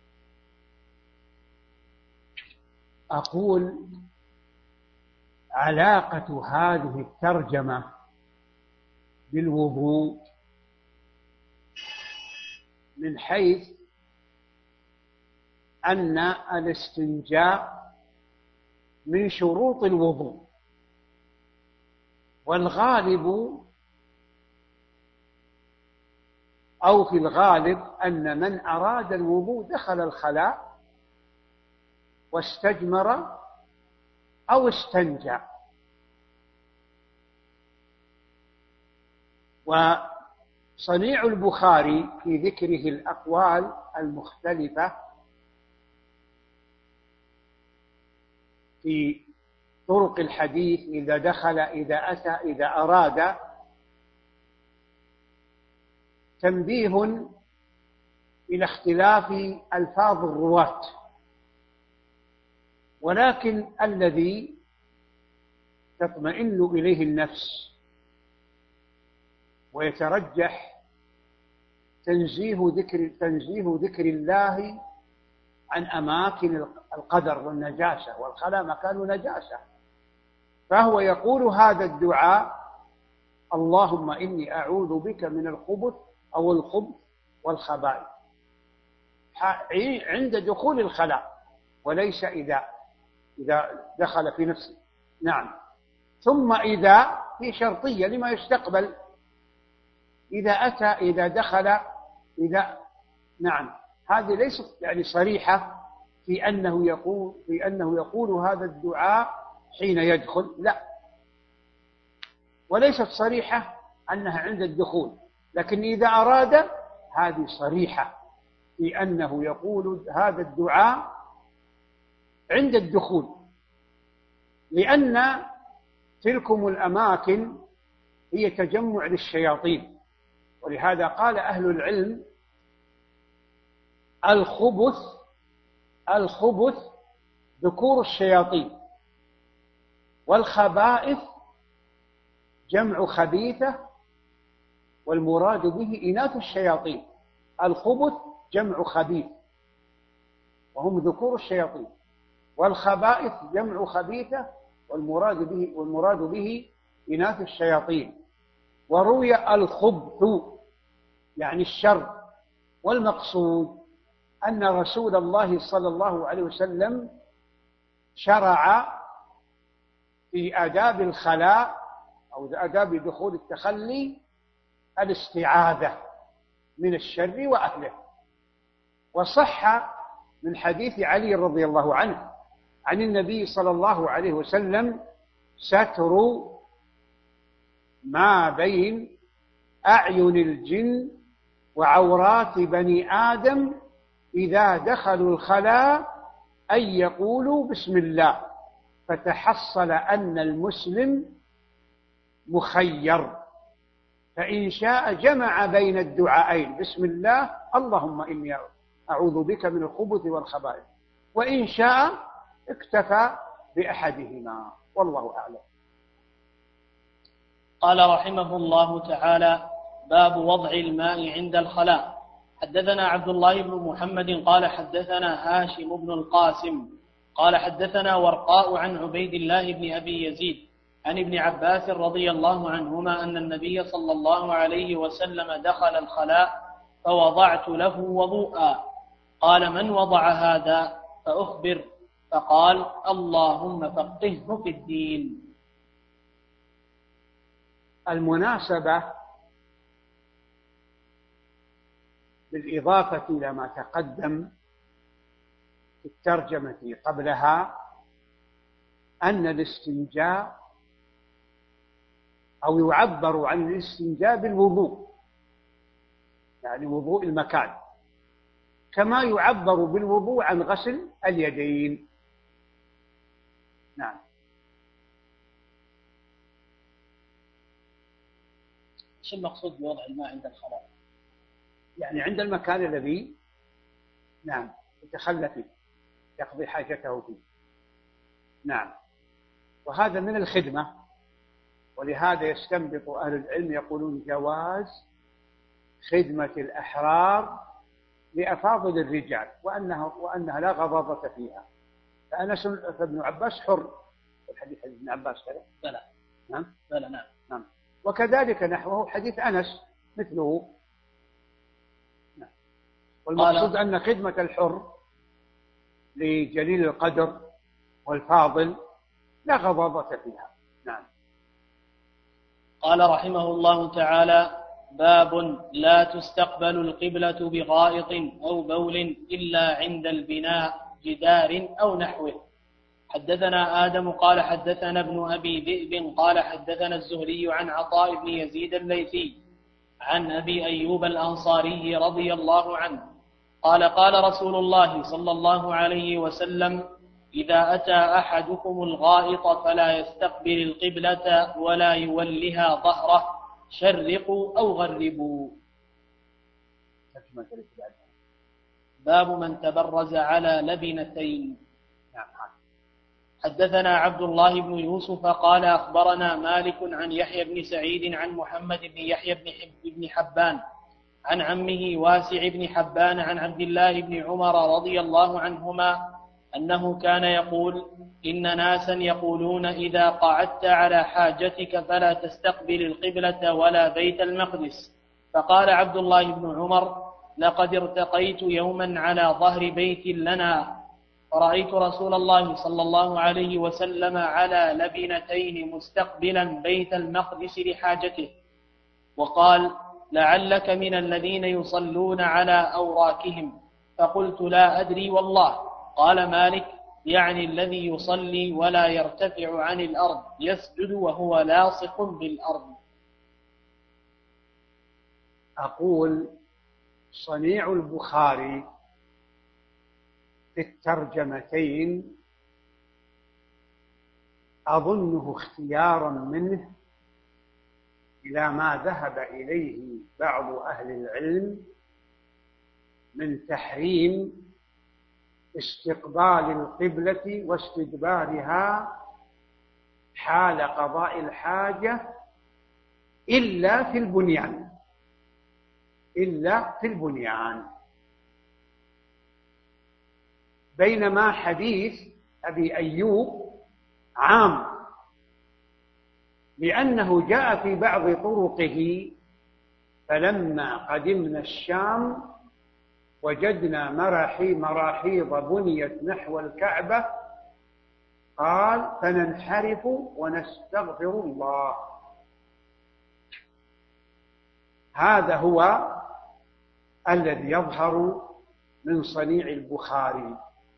أقول: علاقة هذه الترجمة بالوضوء من حيث أن الاستنجاء من شروط الوضوء، والغالب أو في الغالب أن من أراد الوضوء دخل الخلاء واستجمر أو استنجى. وصنيع البخاري في ذكره الأقوال المختلفة في طرق الحديث إذا دخل إذا أتى إذا أراد تنبيه إلى اختلاف ألفاظ الرواة، ولكن الذي تطمئن إليه النفس ويترجح تنزيه ذكر تنزيه ذكر الله عن أماكن القدر والنجاسة، والخلاء مكان نجاسة، فهو يقول هذا الدعاء: اللهم إني أعوذ بك من الخبث أو الخبث والخبائث، عند دخول الخلاء وليس إذا إذا دخل في نفسه. نعم. ثم إذا في شرطية لما يستقبل، إذا أتى إذا دخل إذا نعم، هذه ليست يعني صريحة في أنه يقول في أنه يقول هذا الدعاء حين يدخل، لا، وليست صريحة أنها عند الدخول، لكن إذا أراد هذه صريحة في أنه يقول هذا الدعاء عند الدخول، لأن تلكم الأماكن هي تجمع للشياطين، ولهذا قال أهل العلم: الخبث الخبث ذكور الشياطين، والخبائث جمع خبيثة، والمراد به إناث الشياطين. الخبث جمع خبيث وهم ذكور الشياطين، والخبائث جمع خبيثة والمراد به والمراد به إناث الشياطين. وروي الخبث يعني الشر، والمقصود أن رسول الله صلى الله عليه وسلم شرع في آداب الخلاء أو آداب دخول التخلي الاستعاذة من الشر وأهله. وصح من حديث علي رضي الله عنه عن النبي صلى الله عليه وسلم: ستر ما بين أعين الجن وعورات بني آدم إذا دخلوا الخلاء أن يقولوا بسم الله، فتحصل أن المسلم مخير، فإن شاء جمع بين الدعائين: بسم الله اللهم إني أعوذ بك من الخبث والخبائث، وإن شاء اكتفى بأحدهما، والله أعلم. قال رحمه الله تعالى: باب وضع الماء عند الخلاء. حدثنا عبد الله بن محمد قال حدثنا هاشم بن القاسم قال حدثنا ورقاء عن عبيد الله بن أبي يزيد عن ابن عباس رضي الله عنهما أن النبي صلى الله عليه وسلم دخل الخلاء فوضعت له وضوءا، قال: من وضع هذا؟ فأخبر، فقال: اللهم فقهه في الدين. المناسبة بالإضافة إلى ما تقدم في الترجمة قبلها أن الاستنجاء أو يعبر عن الاستنجاء بالوضوء، يعني وضوء المكان، كما يعبر بالوضوء عن غسل اليدين. نعم. شو المقصود بوضع الماء عند الخلاء؟ يعني عند المكان الذي نعم يتخلى فيه، يقضي حاجته فيه. نعم. وهذا من الخدمة، ولهذا يستنبط أهل العلم يقولون جواز خدمة الأحرار لأفاضل الرجال، وأنها, وأنها لا غضاضة فيها. فأنس فابن عباس حر، الحديث حديث ابن عباس كذا؟ بلى. نعم. بلى. نعم. نعم. وكذلك نحوه حديث أنس مثله. نعم. والمقصود أن خدمة الحر لجليل القدر والفاضل لا غضاضة فيها. نعم. قال رحمه الله تعالى: باب لا تستقبل القبلة بغائط أو بول إلا عند البناء جدار أو نحوه. حدثنا آدم قال حدثنا ابن أبي ذئب قال حدثنا الزهري عن عطاء بن يزيد الليثي عن أبي أيوب الأنصاري رضي الله عنه قال قال رسول الله صلى الله عليه وسلم: إذا أتى أحدكم الغائط فلا يستقبل القبلة ولا يولها ظهره، شرقوا أو غربوا. باب من تبرز على لبنتين. حدثنا عبد الله بن يوسف قال أخبرنا مالك عن يحيى بن سعيد عن محمد بن يحيى بن حبان عن عمه واسع بن حبان عن عبد الله بن عمر رضي الله عنهما أنه كان يقول: إن ناسا يقولون إذا قعدت على حاجتك فلا تستقبل القبلة ولا بيت المقدس. فقال عبد الله بن عمر: لقد ارتقيت يوما على ظهر بيت لنا فرأيت رسول الله صلى الله عليه وسلم على لبنتين مستقبلا بيت المقدس لحاجته، وقال: لعلك من الذين يصلون على أوراكهم. فقلت: لا أدري والله. قال مالك: يعني الذي يصلي ولا يرتفع عن الأرض يسجد وهو لاصق بالأرض. أقول: صنيع البخاري في الترجمتين أظنه اختيارا منه إلى ما ذهب إليه بعض أهل العلم من تحريم استقبال القبلة واستدبارها حال قضاء الحاجة إلا في البنيان إلا في البنيان بينما حديث أبي أيوب عام، لأنه جاء في بعض طرقه: فلما قدمنا الشام وجدنا مراحي مراحيض بنيت نحو الكعبة قال: فننحرف ونستغفر الله. هذا هو الذي يظهر من صنيع البخاري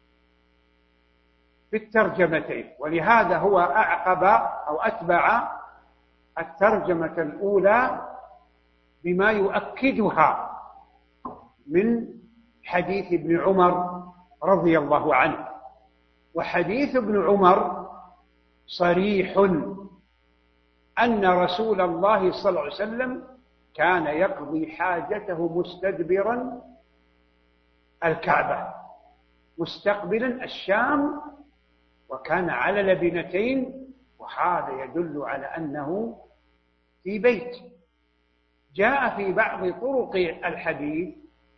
في الترجمتين، ولهذا هو أعقب أو أتبع الترجمة الأولى بما يؤكدها من حديث ابن عمر رضي الله عنه. وحديث ابن عمر صريح أن رسول الله صلى الله عليه وسلم كان يقضي حاجته مستدبرا الكعبة مستقبلا الشام، وكان على لبنتين، وهذا يدل على أنه في بيت. جاء في بعض طرق الحديث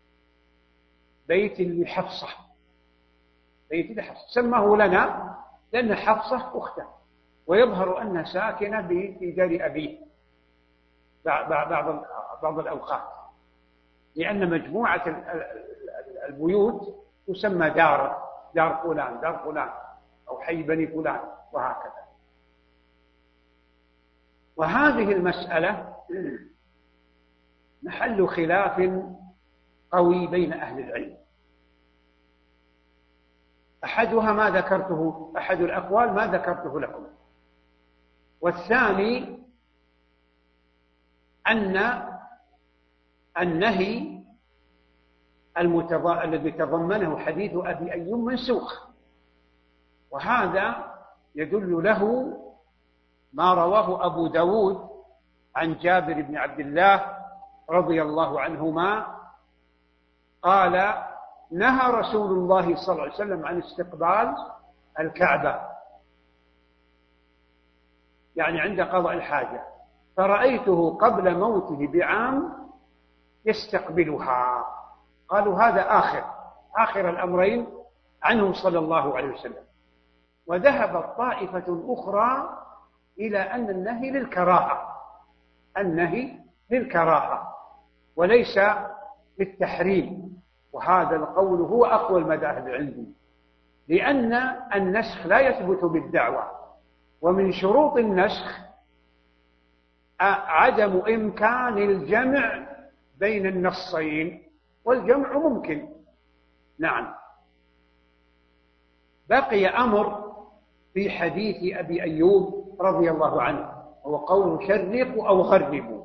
بيت لحفصة، بيت لحفصة سماه لنا لأن حفصة أخته، ويظهر أنها ساكنة في دار أبيه بعض بعض الأوقات، لأن مجموعة البيوت تسمى دار دار فلان دار فلان أو حي بني فلان وهكذا. وهذه المسألة محل خلاف قوي بين أهل العلم. أحدها ما ذكرته، أحد الأقوال ما ذكرته لكم، والثاني أن النهي الذي تضمنه حديث أبي أيوب منسوخ، وهذا يدل له ما رواه أبو داود عن جابر بن عبد الله رضي الله عنهما قال: نهى رسول الله صلى الله عليه وسلم عن استقبال الكعبة، يعني عند قضاء الحاجة، فرأيته قبل موته بعام يستقبلها. قالوا هذا آخر آخر الأمرين عنه صلى الله عليه وسلم. وذهبت طائفة أخرى إلى أن النهي للكراهة، النهي للكراهة وليس للتحريم، وهذا القول هو أقوى المذاهب عندي، لأن النسخ لا يثبت بالدعوة، ومن شروط النسخ عدم إمكان الجمع بين النصين، والجمع ممكن. نعم. بقي أمر في حديث أبي أيوب رضي الله عنه، هو قول شرقوا أو غربوا.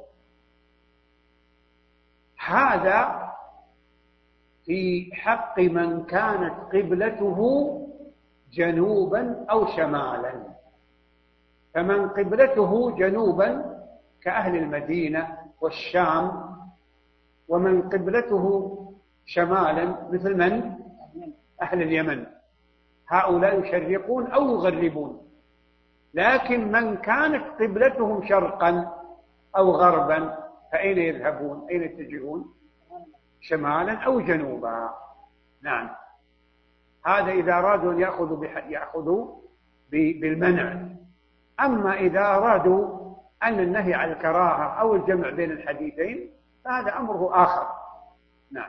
هذا في حق من كانت قبلته جنوبا أو شمالا. فمن قبلته جنوبا كأهل المدينة والشام، ومن قبلته شمالا مثل من؟ أهل اليمن، هؤلاء يشرقون أو يغربون. لكن من كانت قبلتهم شرقا أو غربا فأين يذهبون؟ أين يتجهون؟ شمالا أو جنوبا. نعم. هذا إذا أرادوا أن يأخذوا, يأخذوا بالمنع. أما إذا أرادوا أن النهي عن الكراهة أو الجمع بين الحديثين فهذا أمره آخر. نعم.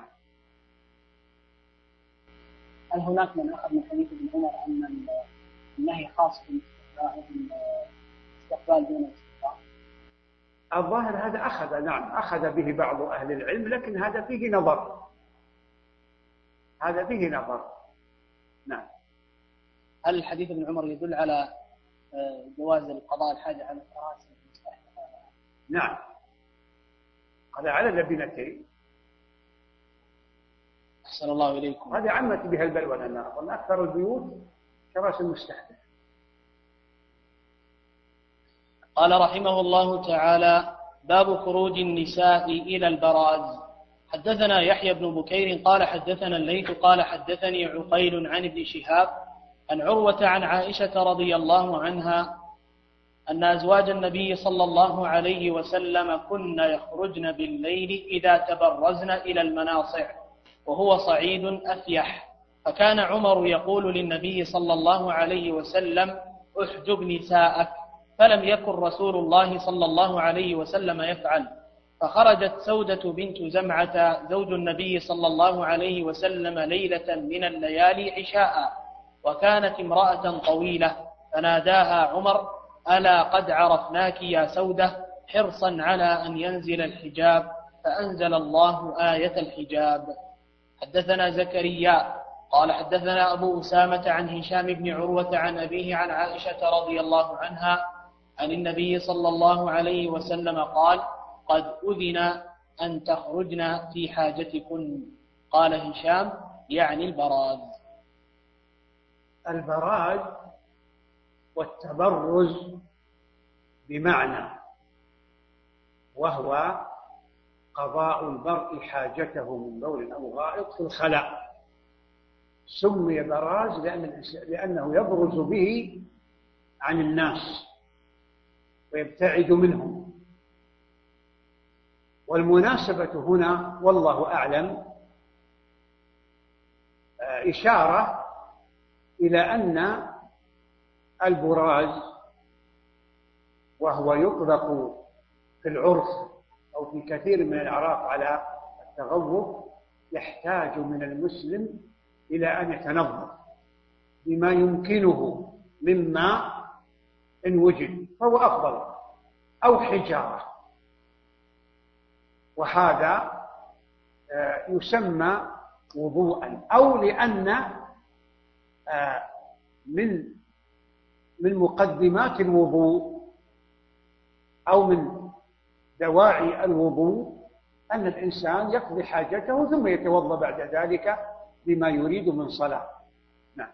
هل هناك من أخذ من حديث ابن عمر أن النهي خاص بالاستقبال دون الاستقبال؟ الظاهر هذا أخذ، نعم، أخذ به بعض أهل العلم، لكن هذا فيه نظر، هذا فيه نظر. نعم. هل الحديث ابن عمر يدل على جواز القضاء الحاجة على الكراسي؟ نعم، هذا على اللبنتين. أحسن الله إليكم. هذه عمت بها البلوى لنا، وأن أكثر البيوت كراسي المستحدث. قال رحمه الله تعالى: باب خروج النساء إلى البراز. حدثنا يحيى بن بكير قال حدثنا الليث قال حدثني عقيل عن ابن شهاب عن عروة عن عائشة رضي الله عنها أن أزواج النبي صلى الله عليه وسلم كن يخرجن بالليل إذا تبرزن إلى المناصع وهو صعيد أفيح، فكان عمر يقول للنبي صلى الله عليه وسلم: احجب نساءك، فلم يكن رسول الله صلى الله عليه وسلم يفعل. فخرجت سودة بنت زمعة زوج النبي صلى الله عليه وسلم ليلة من الليالي عشاء، وكانت امرأة طويلة، فناداها عمر: ألا قد عرفناك يا سودة، حرصا على أن ينزل الحجاب، فأنزل الله آية الحجاب. حدثنا زكريا قال حدثنا أبو أسامة عن هشام بن عروة عن أبيه عن عائشة رضي الله عنها عن النبي صلى الله عليه وسلم قال: قد أذن أن تخرجن في حاجتكن. قال هشام: يعني البراز. البراز والتبرز بمعنى، وهو قضاء المرء حاجته من بول أو غائط في الخلاء. سمي براز لأن لأنه يبرز به عن الناس ويبتعد منهم. والمناسبة هنا والله أعلم إشارة إلى أن البراز، وهو يطلق في العرف أو في كثير من الأعراف على التغوط، يحتاج من المسلم إلى أن يتنظف بما يمكنه من ماء إن وجد فهو أفضل، أو حجارة، وهذا يسمى وضوءا. أو لأن من من مقدمات الوضوء أو من دواعي الوضوء أن الإنسان يقضي حاجته ثم يتوضأ بعد ذلك بما يريد من صلاة. نعم.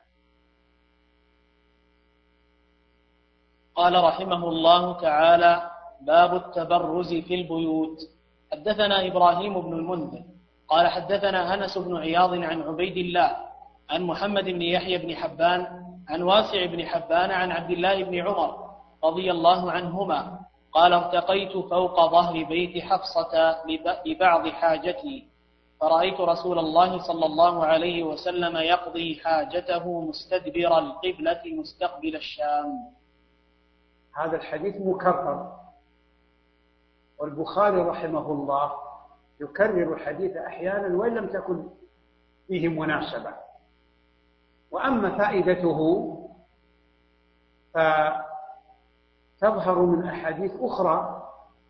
قال رحمه الله تعالى: باب التبرز في البيوت. حدثنا إبراهيم بن المنذر قال حدثنا أنس بن عياض عن عبيد الله عن محمد بن يحيى بن حبان عن واسع بن حبان عن عبد الله بن عمر رضي الله عنهما قال: ارتقيت فوق ظهر بيت حفصة لبعض حاجتي، فرأيت رسول الله صلى الله عليه وسلم يقضي حاجته مستدبر القبلة مستقبل الشام. هذا الحديث مكرر، والبخاري رحمه الله يكرر الحديث أحيانا وإن لم تكن فيه مناسبة. وأما فائدته فتظهر من أحاديث أخرى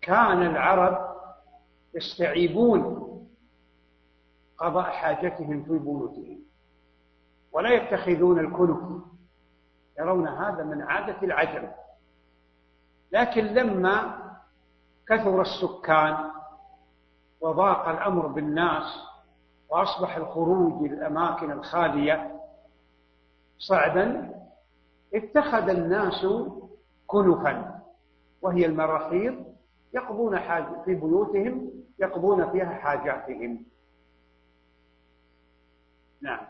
كان العرب يستعيبون قضاء حاجتهم في بيوتهم ولا يتخذون الكنف، يرون هذا من عادة العجم. لكن لما كثر السكان وضاق الأمر بالناس وأصبح الخروج للأماكن الخالية صعبا، اتخذ الناس كنفا وهي المراحيض يقضون حاجة في بيوتهم، يقضون فيها حاجاتهم. نعم.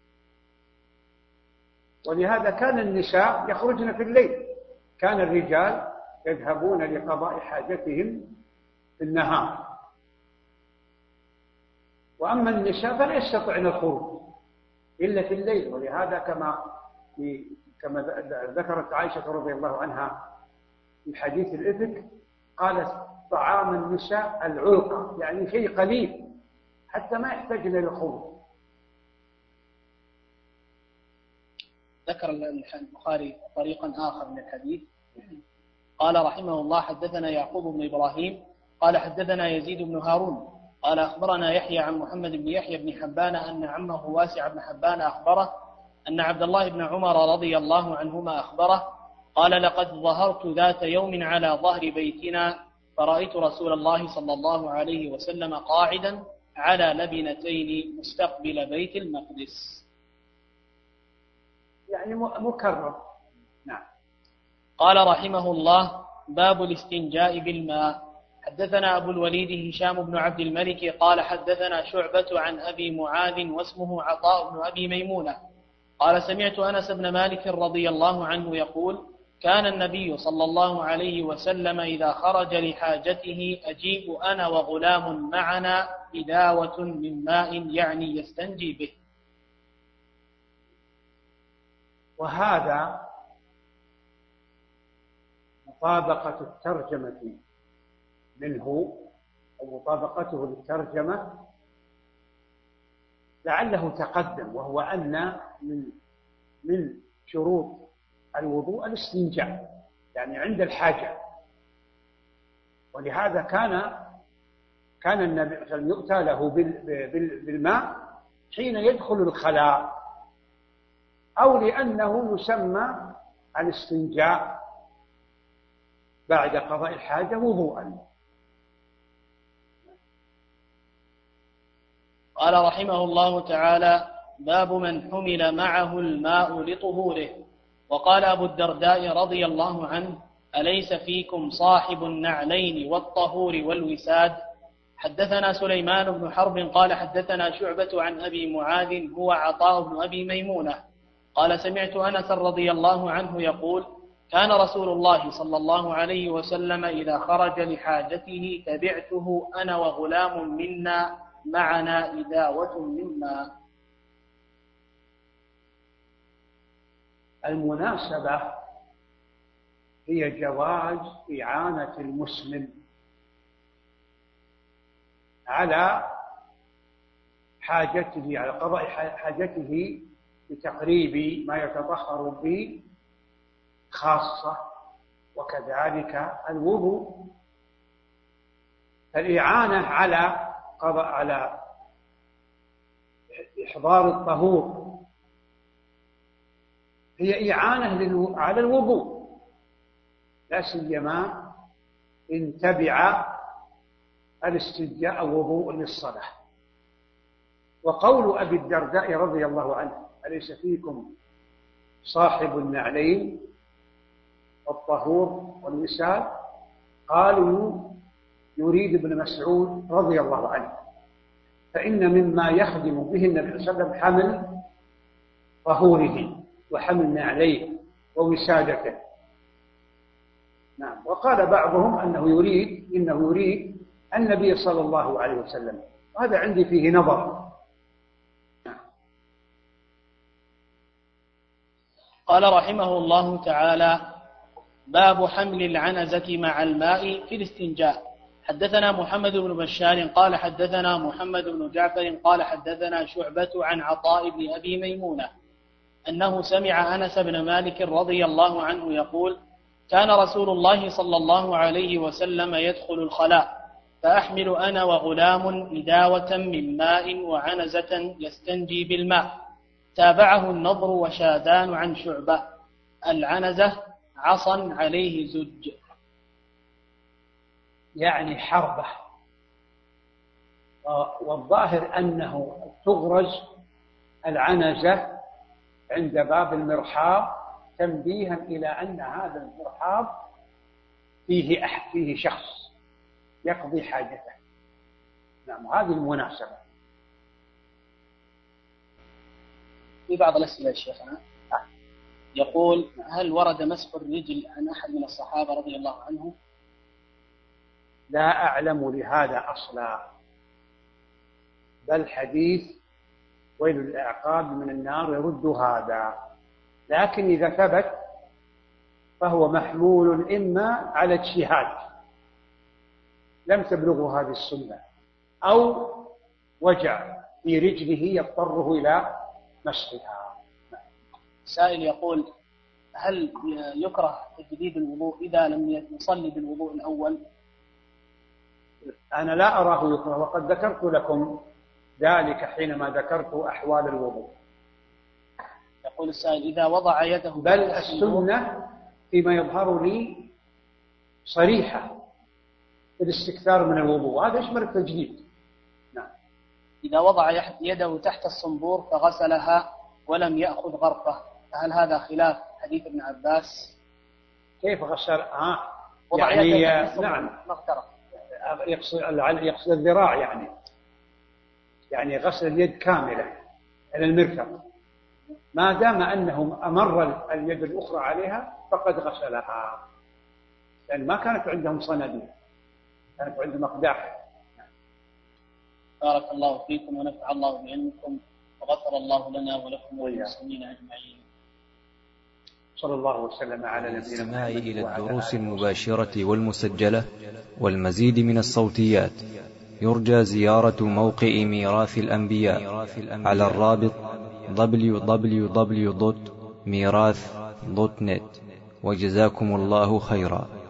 ولهذا كان النساء يخرجن في الليل، كان الرجال يذهبون لقضاء حاجتهم في النهار، وأما النساء فلا يستطيعن الخروج إلا في الليل. ولهذا كما في كما ذكرت عائشة رضي الله عنها في حديث الإفك، قالت طعام النساء العلقة، يعني شيء قليل حتى ما يحتاجن للخروج. ذكر البخاري طريقا آخر من الحديث، قال رحمه الله: حدثنا يعقوب بن إبراهيم قال حدثنا يزيد بن هارون قال أخبرنا يحيى عن محمد بن يحيى بن حبان أن عمه واسع بن حبان أخبره أن عبد الله بن عمر رضي الله عنهما أخبره قال: لقد ظهرت ذات يوم على ظهر بيتنا فرأيت رسول الله صلى الله عليه وسلم قاعدا على لبنتين مستقبل بيت المقدس. يعني مكرر. نعم. قال رحمه الله: باب الاستنجاء بالماء. حدثنا أبو الوليد هشام بن عبد الملك قال حدثنا شعبة عن أبي معاذ واسمه عطاء بن أبي ميمونة قال: سمعت أنس بن مالك رضي الله عنه يقول: كان النبي صلى الله عليه وسلم إذا خرج لحاجته أجيب أنا وغلام معنا إداوة من ماء يعني يستنجي به. وهذا مطابقة الترجمة منه أو مطابقته للترجمة لعله تقدم، وهو أن من من شروط الوضوء الاستنجاء، يعني عند الحاجة. ولهذا كان كان النبي صلى الله عليه وسلم يؤتى له بالماء حين يدخل الخلاء، أو لأنه يسمى الاستنجاء بعد قضاء الحاجة وضوءا. قال رحمه الله تعالى: باب من حمل معه الماء لطهوره. وقال أبو الدرداء رضي الله عنه: أليس فيكم صاحب النعلين والطهور والوساد؟ حدثنا سليمان بن حرب قال حدثنا شعبة عن أبي معاذ هو عطاء بن أبي ميمونة قال: سمعت أنس رضي الله عنه يقول: كان رسول الله صلى الله عليه وسلم إذا خرج لحاجته تبعته أنا وغلام منا معنا إداوة مما. المناسبة هي جواز إعانة المسلم على حاجته، على قضاء حاجته بتقريب ما يتطهر به خاصة، وكذلك الوضوء. الإعانة على قضاء على إحضار الطهور هي إعانة على الوضوء، لا سيما إن تبع الاستنجاء وضوء للصلاة. وقول أبي الدرداء رضي الله عنه: أليس فيكم صاحب النعلين والطهور والوساد؟ قالوا يريد ابن مسعود رضي الله عنه، فإن مما يخدم به النبي صلى الله عليه وسلم حمل طهوره وحمل نعليه ووسادته. نعم. وقال بعضهم أنه يريد إنه يريد النبي صلى الله عليه وسلم، وهذا عندي فيه نظر. قال رحمه الله تعالى: باب حمل العنزة مع الماء في الاستنجاء. حدثنا محمد بن بشار قال حدثنا محمد بن جعفر قال حدثنا شعبة عن عطاء بن أبي ميمونة أنه سمع أنس بن مالك رضي الله عنه يقول: كان رسول الله صلى الله عليه وسلم يدخل الخلاء فأحمل أنا وغلام إداوة من ماء وعنزة يستنجي بالماء. تابعه النضر وشادان عن شعبة. العنزة عصا عليه زج، يعني حربة، والظاهر أنه تغرز العنزة عند باب المرحاض تنبيها إلى أن هذا المرحاض فيه أحد فيه شخص يقضي حاجته. نعم، هذه المناسبة. في بعض الأسئلة يا شيخنا يقول: هل ورد مسح الرجل عن أحد من الصحابة رضي الله عنه؟ لا أعلم لهذا أصلا، بل حديث ويل الأعقاب من النار يرد هذا، لكن إذا ثبت فهو محمول إما على اجتهاد لم تبلغه هذه السنة، أو وجع في رجله يضطره إلى مسحها. سائل يقول: هل يكره تجديد الوضوء إذا لم يصلي بالوضوء الأول؟ أنا لا أراه يكره، وقد ذكرت لكم ذلك حينما ذكرت أحوال الوضوء. يقول السائل: إذا وضع يده بل السنة فيما يظهر لي صريحة في الاستكثار من الوضوء، هذا يشمل التجديد. نعم. إذا وضع يده تحت الصنبور فغسلها ولم يأخذ غرفة، فهل هذا خلاف حديث ابن عباس؟ كيف غسل؟ آه. وضع يعني يده تحت نعم، مغترف. يقصد يقصد الذراع، يعني يعني غسل اليد كاملة إلى المرفق، ما دام أنه أمر اليد الأخرى عليها فقد غسلها، لأن ما كانت عندهم صناديق، كانت عندهم أقداح. بارك الله فيكم ونفع الله بعلمكم وغفر الله لنا ولكم وللمسلمين أجمعين. صلى الله وسلم على نبينا الاستماع إلى الدروس المباشرة والمسجلة والمزيد من الصوتيات يرجى زيارة موقع ميراث الأنبياء على الرابط دبليو دبليو دبليو دوت ميراث دوت نت. وجزاكم الله خيرا.